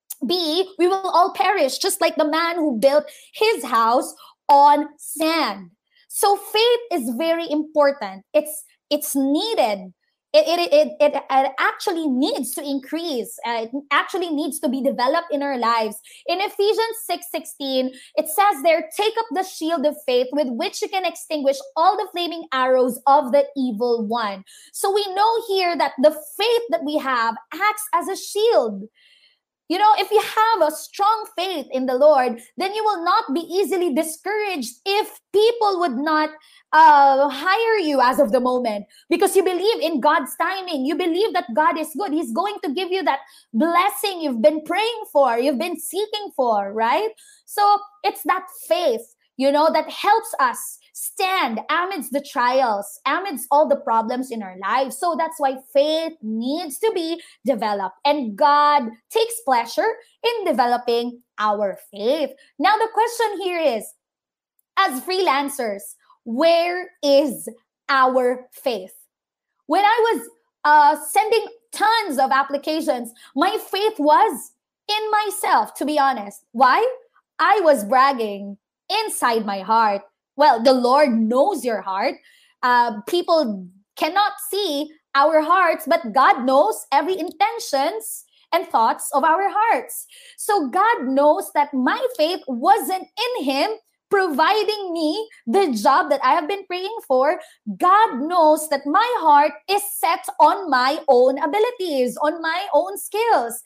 perish, just like the man who built his house on sand. So faith is very important. It's needed. It actually needs to increase. It actually needs to be developed in our lives. In Ephesians 6:16, it says there, take up the shield of faith with which you can extinguish all the flaming arrows of the evil one. So we know here that the faith that we have acts as a shield. If you have a strong faith in the Lord, then you will not be easily discouraged if people would not hire you as of the moment, because you believe in God's timing. You believe that God is good. He's going to give you that blessing you've been praying for, you've been seeking for, right? So it's that faith, that helps us stand amidst the trials, amidst all the problems in our lives. So that's why faith needs to be developed. And God takes pleasure in developing our faith. Now, the question here is, as freelancers, where is our faith? When I was sending tons of applications, my faith was in myself, to be honest. Why? I was bragging inside my heart. Well, the Lord knows your heart. People cannot see our hearts, but God knows every intentions and thoughts of our hearts. So God knows that my faith wasn't in him, providing me the job that I have been praying for. God knows that my heart is set on my own abilities, on my own skills.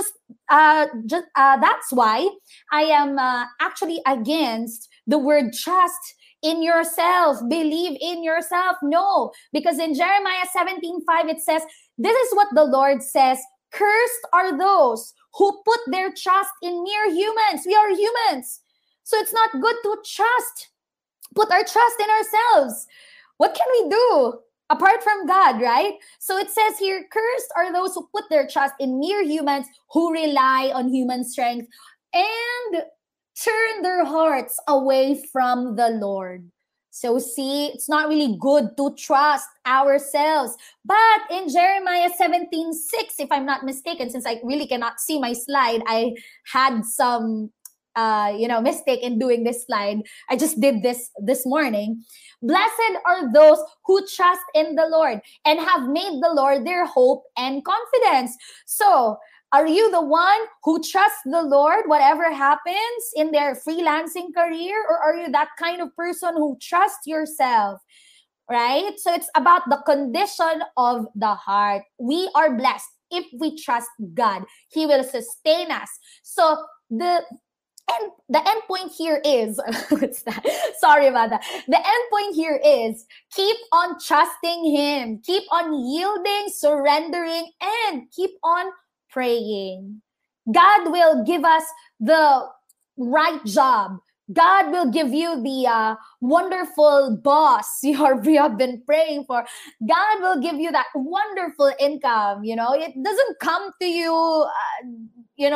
That's why I am actually against the word trust in yourself, believe in yourself. No, because in Jeremiah 17:5 it says, this is what the Lord says, cursed are those who put their trust in mere humans. We are humans. So it's not good to put our trust in ourselves. What can we do apart from God, right? So it says here, cursed are those who put their trust in mere humans, who rely on human strength and turn their hearts away from the Lord. So see, it's not really good to trust ourselves. But in Jeremiah 17:6, if I'm not mistaken, since I really cannot see my slide, I had some mistake in doing this slide. I just did this morning. Blessed are those who trust in the Lord and have made the Lord their hope and confidence. So, are you the one who trusts the Lord whatever happens in their freelancing career? Or are you that kind of person who trusts yourself? Right? So it's about the condition of the heart. We are blessed if we trust God. He will sustain us. So the end point here is, what's that? Sorry about that. The end point here is keep on trusting Him. Keep on yielding, surrendering, and keep on praying. God will give us the right job. God will give you the wonderful boss you have been praying for. God will give you that wonderful income. It doesn't come to you, in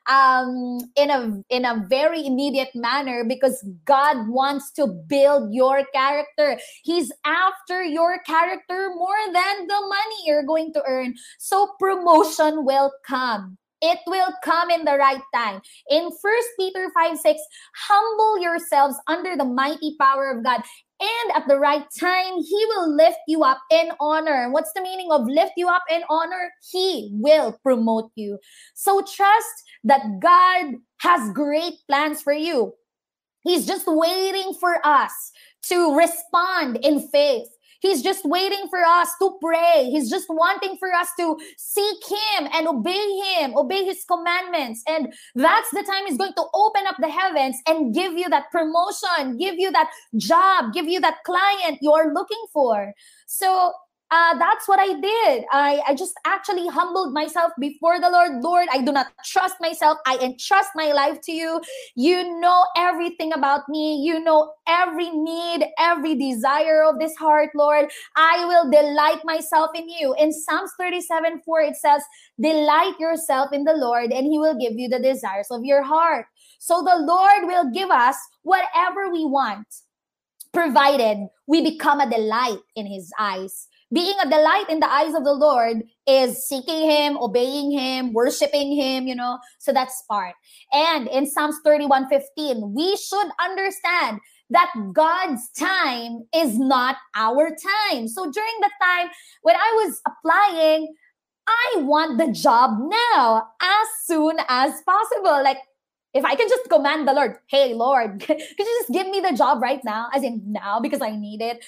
a very immediate manner, because God wants to build your character. He's after your character more than the money you're going to earn. So promotion will come. It will come in the right time. In 1 Peter 5:6, humble yourselves under the mighty power of God, and at the right time, He will lift you up in honor. What's the meaning of lift you up in honor? He will promote you. So trust that God has great plans for you. He's just waiting for us to respond in faith. He's just waiting for us to pray. He's just wanting for us to seek Him and obey His commandments. And that's the time He's going to open up the heavens and give you that promotion, give you that job, give you that client you're looking for. So that's what I did. I just actually humbled myself before the Lord. Lord, I do not trust myself. I entrust my life to you. You know everything about me. You know every need, every desire of this heart, Lord. I will delight myself in you. In Psalms 37:4, it says, delight yourself in the Lord, and He will give you the desires of your heart. So the Lord will give us whatever we want, provided we become a delight in His eyes. Being a delight in the eyes of the Lord is seeking Him, obeying Him, worshiping Him, so that's part. And in Psalms 31:15, we should understand that God's time is not our time. So during the time when I was applying, I want the job now, as soon as possible. Like, if I can just command the Lord, hey, Lord, could you just give me the job right now? As in now, because I need it.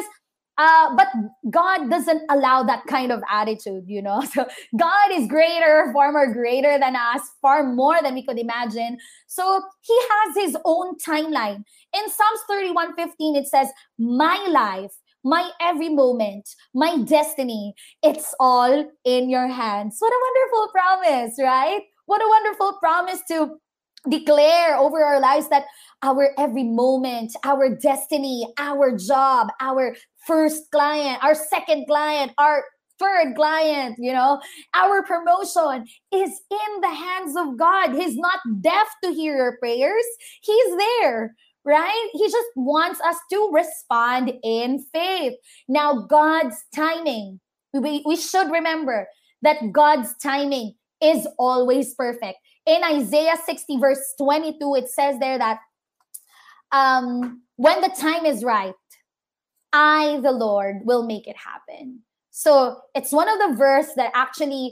But God doesn't allow that kind of attitude, So God is greater, far more greater than us, far more than we could imagine. So He has His own timeline. In Psalms 31:15, it says, my life, my every moment, my destiny, it's all in your hands. What a wonderful promise, right? What a wonderful promise to declare over our lives, that our every moment, our destiny, our job, our first client, our second client, our third client, our promotion is in the hands of God. He's not deaf to hear your prayers. He's there, right? He just wants us to respond in faith. Now, God's timing, we should remember that God's timing is always perfect. In Isaiah 60:22, it says there that when the time is right, I, the Lord, will make it happen. So it's one of the verses that actually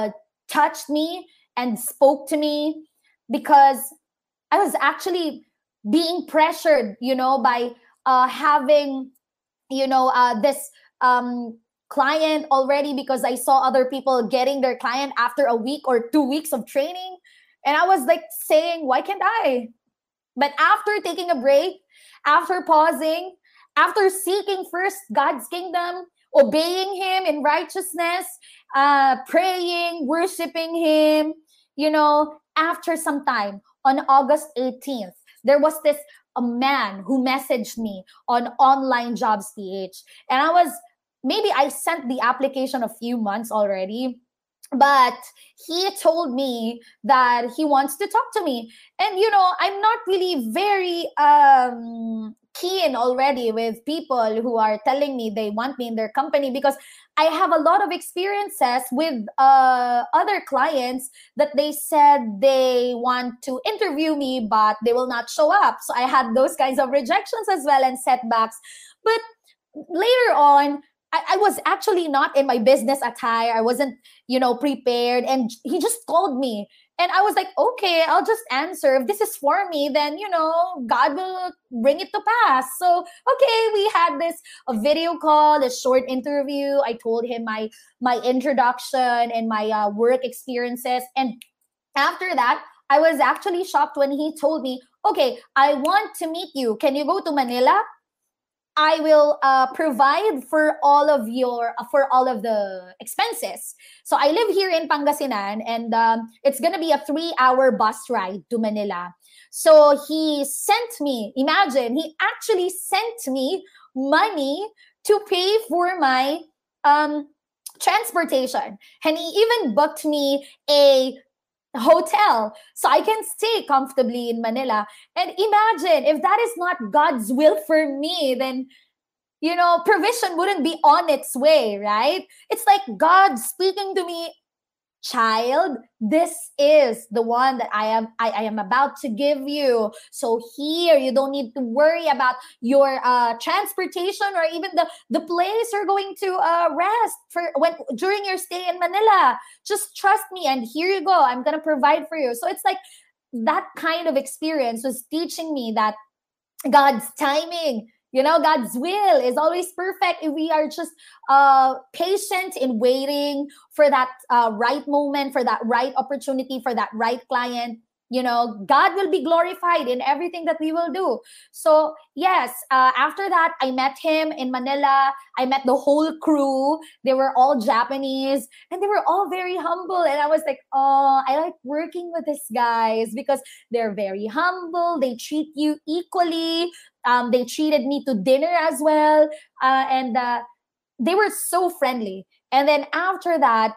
touched me and spoke to me, because I was actually being pressured, by having, this client already, because I saw other people getting their client after a week or 2 weeks of training. And I was like saying, why can't I? But after taking a break, after pausing, after seeking first God's kingdom, obeying Him in righteousness, praying, worshiping Him, after some time, on August 18th, there was this a man who messaged me on Online Jobs PH. And maybe I sent the application a few months already, but he told me that he wants to talk to me. And I'm not really very keen already with people who are telling me they want me in their company, because I have a lot of experiences with other clients that they said they want to interview me, but they will not show up. So I had those kinds of rejections as well and setbacks. But later on, I was actually not in my business attire. I wasn't, prepared. And he just called me. And I was like, okay, I'll just answer. If this is for me, then, God will bring it to pass. So, okay, we had this a video call, a short interview. I told him my introduction and my work experiences. And after that, I was actually shocked when he told me, okay, I want to meet you. Can you go to Manila? I will provide for all of the expenses. So I live here in Pangasinan, and it's gonna be a 3-hour bus ride to Manila. So he actually sent me money to pay for my transportation, and he even booked me a hotel so I can stay comfortably in Manila. And imagine if that is not God's will for me, then provision wouldn't be on its way, right? It's like God speaking to me, child, this is the one that I am about to give you. So here, you don't need to worry about your transportation or even the place you're going to rest during your stay in Manila. Just trust me, and here you go. I'm gonna provide for you. So it's like that kind of experience was teaching me that God's timing, God's will is always perfect if we are just patient in waiting for that right moment, for that right opportunity, for that right client. God will be glorified in everything that we will do. So yes, after that, I met him in Manila. I met the whole crew. They were all Japanese, and they were all very humble. And I was like, oh, I like working with these guys because they're very humble. They treat you equally. They treated me to dinner as well. And they were so friendly. And then after that,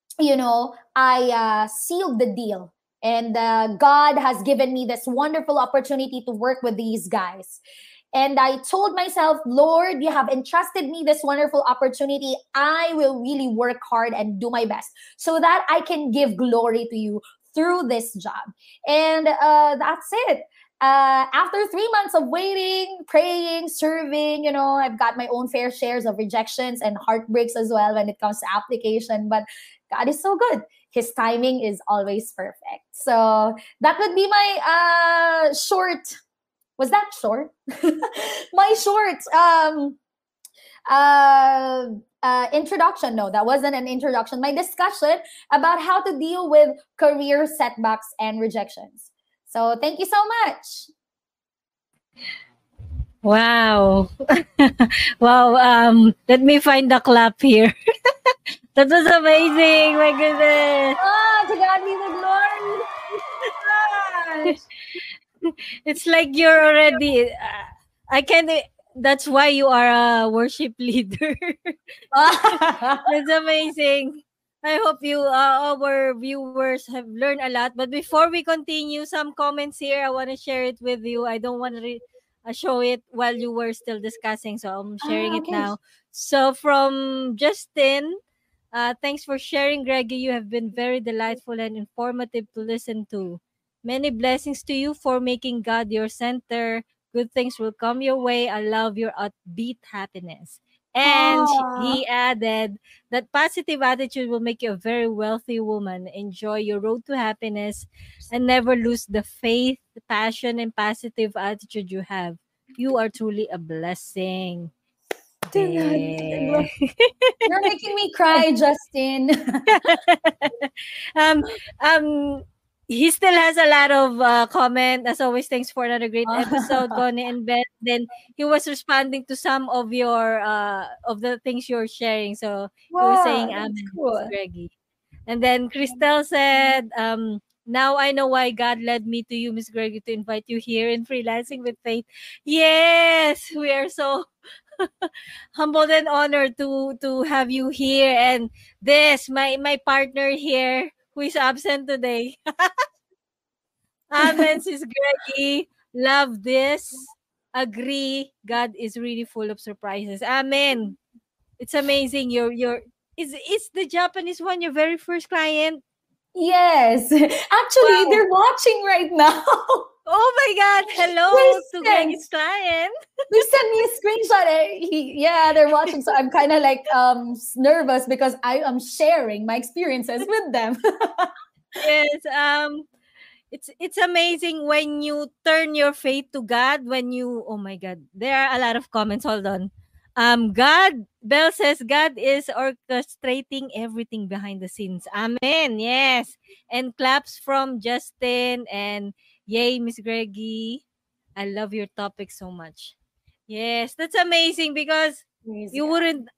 I sealed the deal. And God has given me this wonderful opportunity to work with these guys. And I told myself, Lord, you have entrusted me this wonderful opportunity. I will really work hard and do my best so that I can give glory to you through this job. And that's it. After 3 months of waiting, praying, serving, I've got my own fair shares of rejections and heartbreaks as well when it comes to application. But God is so good. His timing is always perfect. So that would be my short. Was that short? My short introduction. No, that wasn't an introduction. My discussion about how to deal with career setbacks and rejections. So thank you so much. Wow. Wow. Let me find the clap here. That was amazing. My goodness. Oh, to God be the glory. It's like you're already, I can't, that's why you are a worship leader. That's amazing. I hope our viewers have learned a lot. But before we continue, some comments here, I want to share it with you. I don't want to show it while you were still discussing, so I'm sharing it now. So from Justin, thanks for sharing, Greggy. You have been very delightful and informative to listen to. Many blessings to you for making God your center. Good things will come your way. I love your upbeat happiness. And Aw. he added that positive attitude will make you a very wealthy woman. Enjoy your road to happiness and never lose the faith, passion, and positive attitude you have. You are truly a blessing. To God be the glory. There. You're making me cry, Justin. um, um, he still has a lot of comment. As always, thanks for another great episode, Connie and Ben. Then he was responding to some of your of the things you're sharing. So he was saying, Wow, that's "Amen, Miss cool. Greggy." And then Christelle said, "Now I know why God led me to you, Miss Greggy, to invite you here in Freelancing with Faith." Yes, we are so humbled and honored to have you here, and this my partner here who is absent today. Amen, Sis Greggy. Love this. Agree. God is really full of surprises. Amen. It's amazing. Is the Japanese one your very first client? Yes. Actually, Wow. they're watching right now. Oh my God. Hello to sent Greggy's client. they sent me a screenshot. Yeah, they're watching. So I'm kind of like nervous because I am sharing my experiences with them. Yes. It's amazing when you turn your faith to God. When you, oh my God, there are a lot of comments. Hold on. Bell says God is orchestrating everything behind the scenes. Amen. Yes. And claps from Justin and yay, Miss Greggy. I love your topic so much. Yes, that's amazing because Praise you God. wouldn't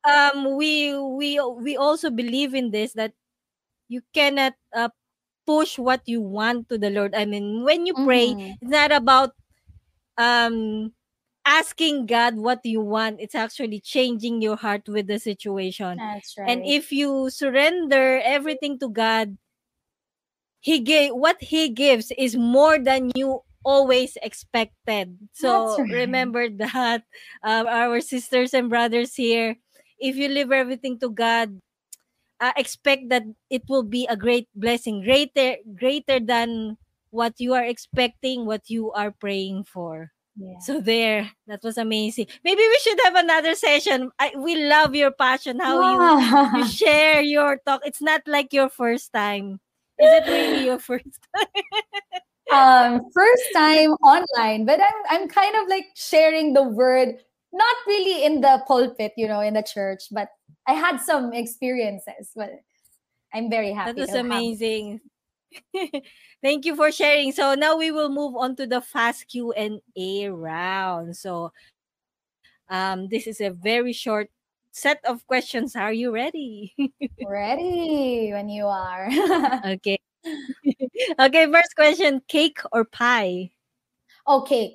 we also believe in this, that you cannot push what you want to the Lord. I mean, when you pray, Mhm. it's not about um asking God what you want. It's actually changing your heart with the situation. That's And right. if you surrender everything to God, what he gives is more than you always expected. That's So right. remember that, our sisters and brothers here, if you leave everything to God, expect that it will be a great blessing, greater than what you are expecting, what you are praying for. Yeah. So there, that was amazing. Maybe we should have another session. We love your passion, how you share your talk. It's not like your first time. Is it really your first First time online, but I'm kind of like sharing the word, not really in the pulpit, in the church, but I had some experiences, but I'm very That happy was to have. amazing. Thank you for sharing. So now we will move on to the fast Q&A round. So this is a very short set of questions. Are you ready? Ready when you are. Okay. Okay, first question, cake or pie? Okay.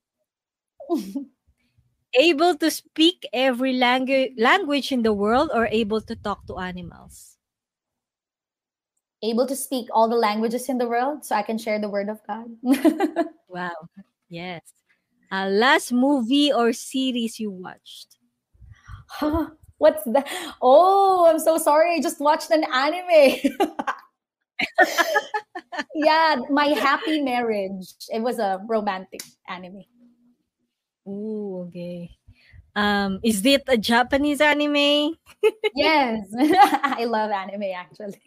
Able to speak every language in the world or able to talk to animals? Able to speak all the languages in the world so I can share the word of God. Wow. Yes. Last movie or series you watched? What's that? Oh, I'm so sorry. I just watched an anime. Yeah, My Happy Marriage. It was a romantic anime. Ooh, okay. Is it a Japanese anime? Yes, I love anime actually.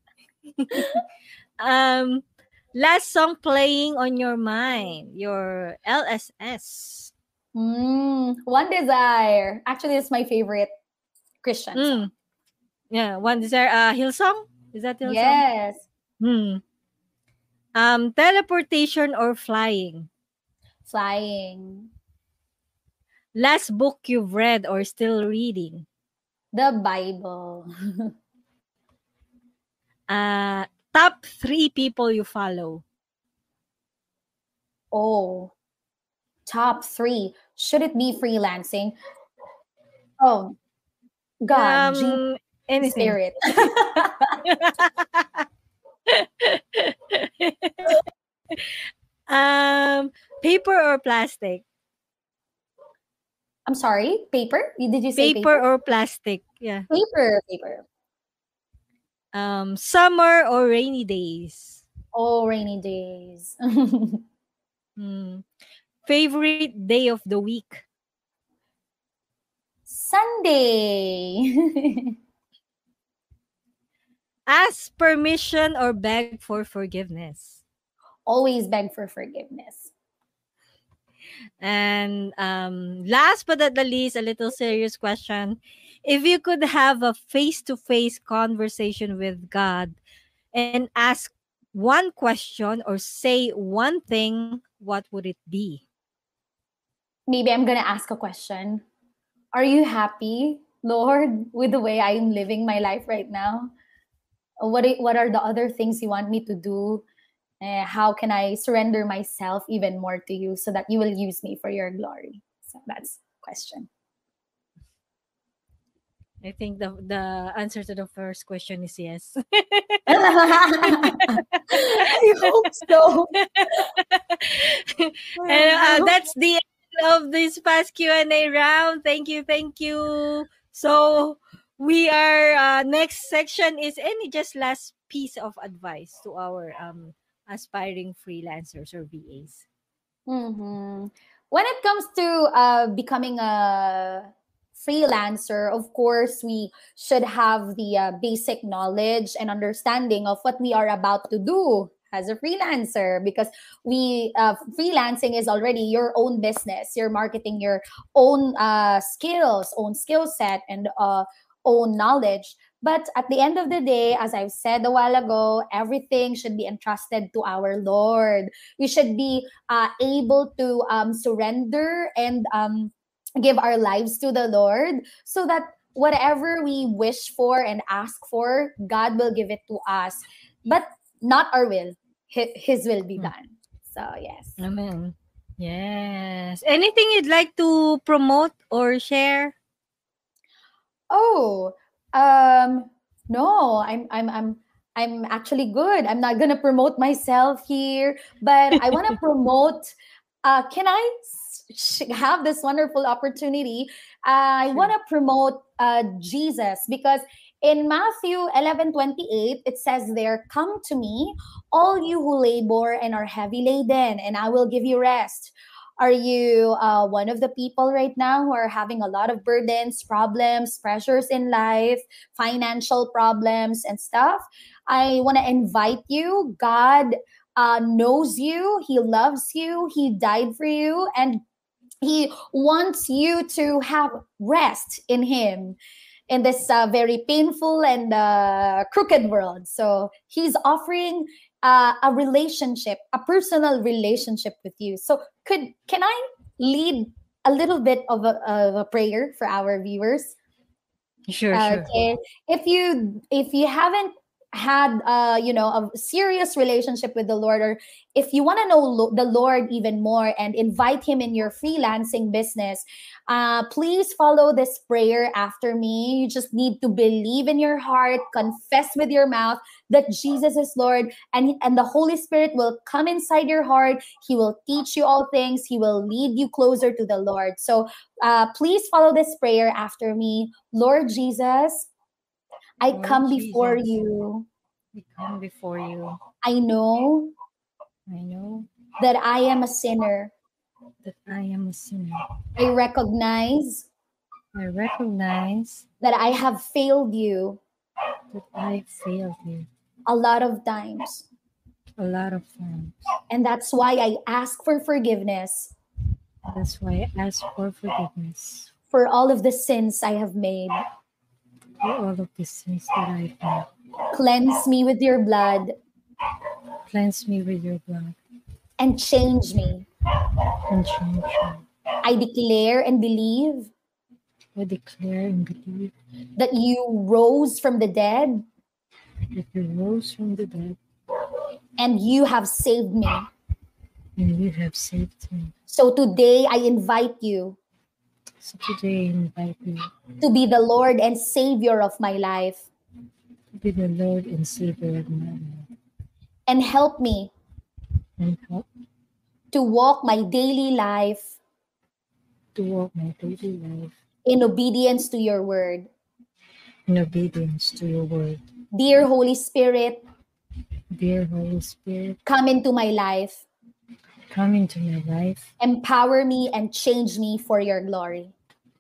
Um, Last song playing on your mind, your LSS. One Desire. Actually, it's my favorite Christian song. Yeah, one desire. Hillsong. Is that Hillsong? Yes, Hmm. Teleportation or flying. flying. Last book you've read or still reading. The Bible. Top 3 people you follow. Oh, top three. Should it be freelancing? Oh, God, Jesus, Anything. Spirit. Paper or plastic? I'm sorry, paper? Did you say Paper paper? or plastic? Yeah. Paper. Summer or rainy days? Oh, rainy days. Hmm. Favorite day of the week? Sunday. Ask permission or beg for forgiveness. Always beg for forgiveness. And last but not the least, a little serious question. If you could have a face-to-face conversation with God and ask one question or say one thing, what would it be? Maybe I'm going to ask a question. Are you happy, Lord, with the way I'm living my life right now? What are the other things you want me to do? How can I surrender myself even more to you so that you will use me for your glory? So that's the question. I think the answer to the first question is yes. I hope so. And that's the end of this past Q&A round. Thank you. So we are next section is any just last piece of advice to our aspiring freelancers or VAs. Mm-hmm. When it comes to becoming a freelancer, of course, we should have the basic knowledge and understanding of what we are about to do as a freelancer, because freelancing is already your own business. You're marketing your own skills, own skill set, and own knowledge. But at the end of the day, as I've said a while ago, everything should be entrusted to our Lord. We should be able to surrender and give our lives to the Lord, so that whatever we wish for and ask for, God will give it to us. But not our will, His will be done. So, yes. Amen. Yes. Anything you'd like to promote or share? Oh, no, I'm actually good. I'm not gonna promote myself here, but I want to promote. Can I have this wonderful opportunity? I Sure. want to promote Jesus, because in Matthew 11:28 it says there, "Come to me, all you who labor and are heavy laden, and I will give you rest." Are you one of the people right now who are having a lot of burdens, problems, pressures in life, financial problems, and stuff? I want to invite you. God knows you, He loves you, He died for you, and He wants you to have rest in Him in this very painful and crooked world. So He's offering a relationship, a personal relationship with you. So can I lead a little bit of a prayer for our viewers? Sure. Okay. If you haven't had a serious relationship with the Lord, or if you want to know the Lord even more and invite Him in your freelancing business, please follow this prayer after me. You just need to believe in your heart, confess with your mouth that Jesus is Lord, and the Holy Spirit will come inside your heart. He will teach you all things. He will lead you closer to the Lord. So please follow this prayer after me. Lord Jesus, I Lord come before Jesus, you. we come before you. I know that I am a sinner. that I am a sinner. I recognize I recognize that I have failed you that I failed you a lot of times. a lot of times. And that's why I ask for forgiveness That's why I ask for forgiveness for all of the sins I have made. for all of the sins that I've done. Cleanse me with your blood Cleanse me with your blood and change me. and change me. I declare and believe I declare and believe that you rose from the dead that you rose from the dead and you have saved me. and you have saved me. So today I invite you So today I invite you to be the Lord and Savior of my life, to be the Lord and Savior of my life, and help me and help to walk my daily life to walk my daily life in obedience to your word. in obedience to your word. Dear Holy Spirit, Dear Holy Spirit, come into my life, come into my life, empower me and change me for your glory.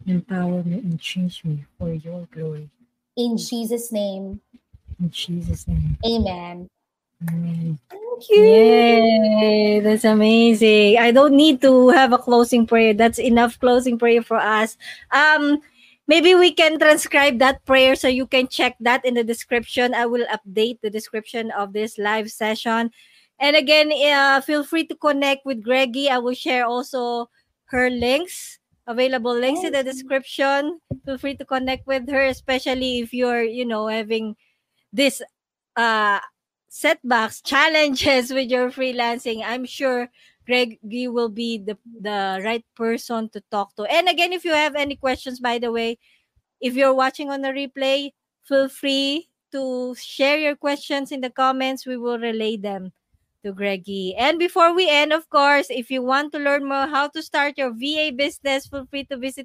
Empower me and change me for your glory. In Jesus' name, In Jesus' name. amen. Amen. Thank you. Yay! That's amazing. I don't need to have a closing prayer. That's enough closing prayer for us. Maybe we can transcribe that prayer so you can check that in the description. I will update the description of this live session. And again, feel free to connect with Greggy. I will share also her links, available links in the description. Feel free to connect with her, especially if you're, having this setbacks, challenges with your freelancing. I'm sure Greggy will be the right person to talk to. And again, if you have any questions, by the way, if you're watching on the replay, feel free to share your questions in the comments. We will relay them to Greggy. And before we end, of course, if you want to learn more how to start your VA business, feel free to visit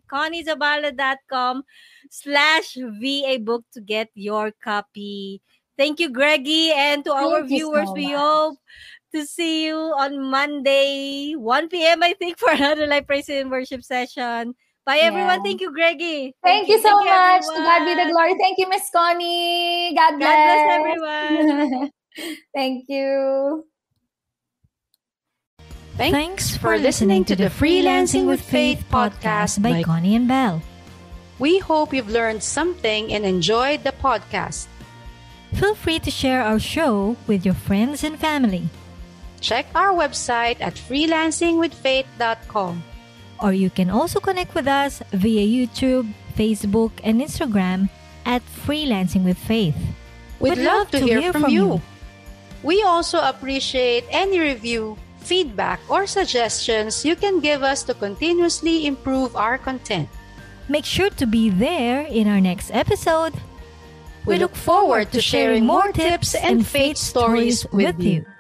conniezabala.com/VA book to get your copy. Thank you, Greggy. And to our Thank you viewers, so we much. hope to see you on Monday, 1 p.m., I think, for another live praise and worship session. Bye, everyone. Yeah. Thank you, Greggy. Thank you so much. To God be the everyone. glory. Thank you, Miss Connie. God God bless bless. everyone. Thank you. Thanks for listening to the Freelancing with Faith podcast by Connie and Belle. We hope you've learned something and enjoyed the podcast. Feel free to share our show with your friends and family. Check our website at freelancingwithfaith.com. Or you can also connect with us via YouTube, Facebook, and Instagram at Freelancing with Faith. We'd love to hear from you. We also appreciate any review, feedback, or suggestions you can give us to continuously improve our content. Make sure to be there in our next episode. We look forward to sharing more tips and faith stories with you.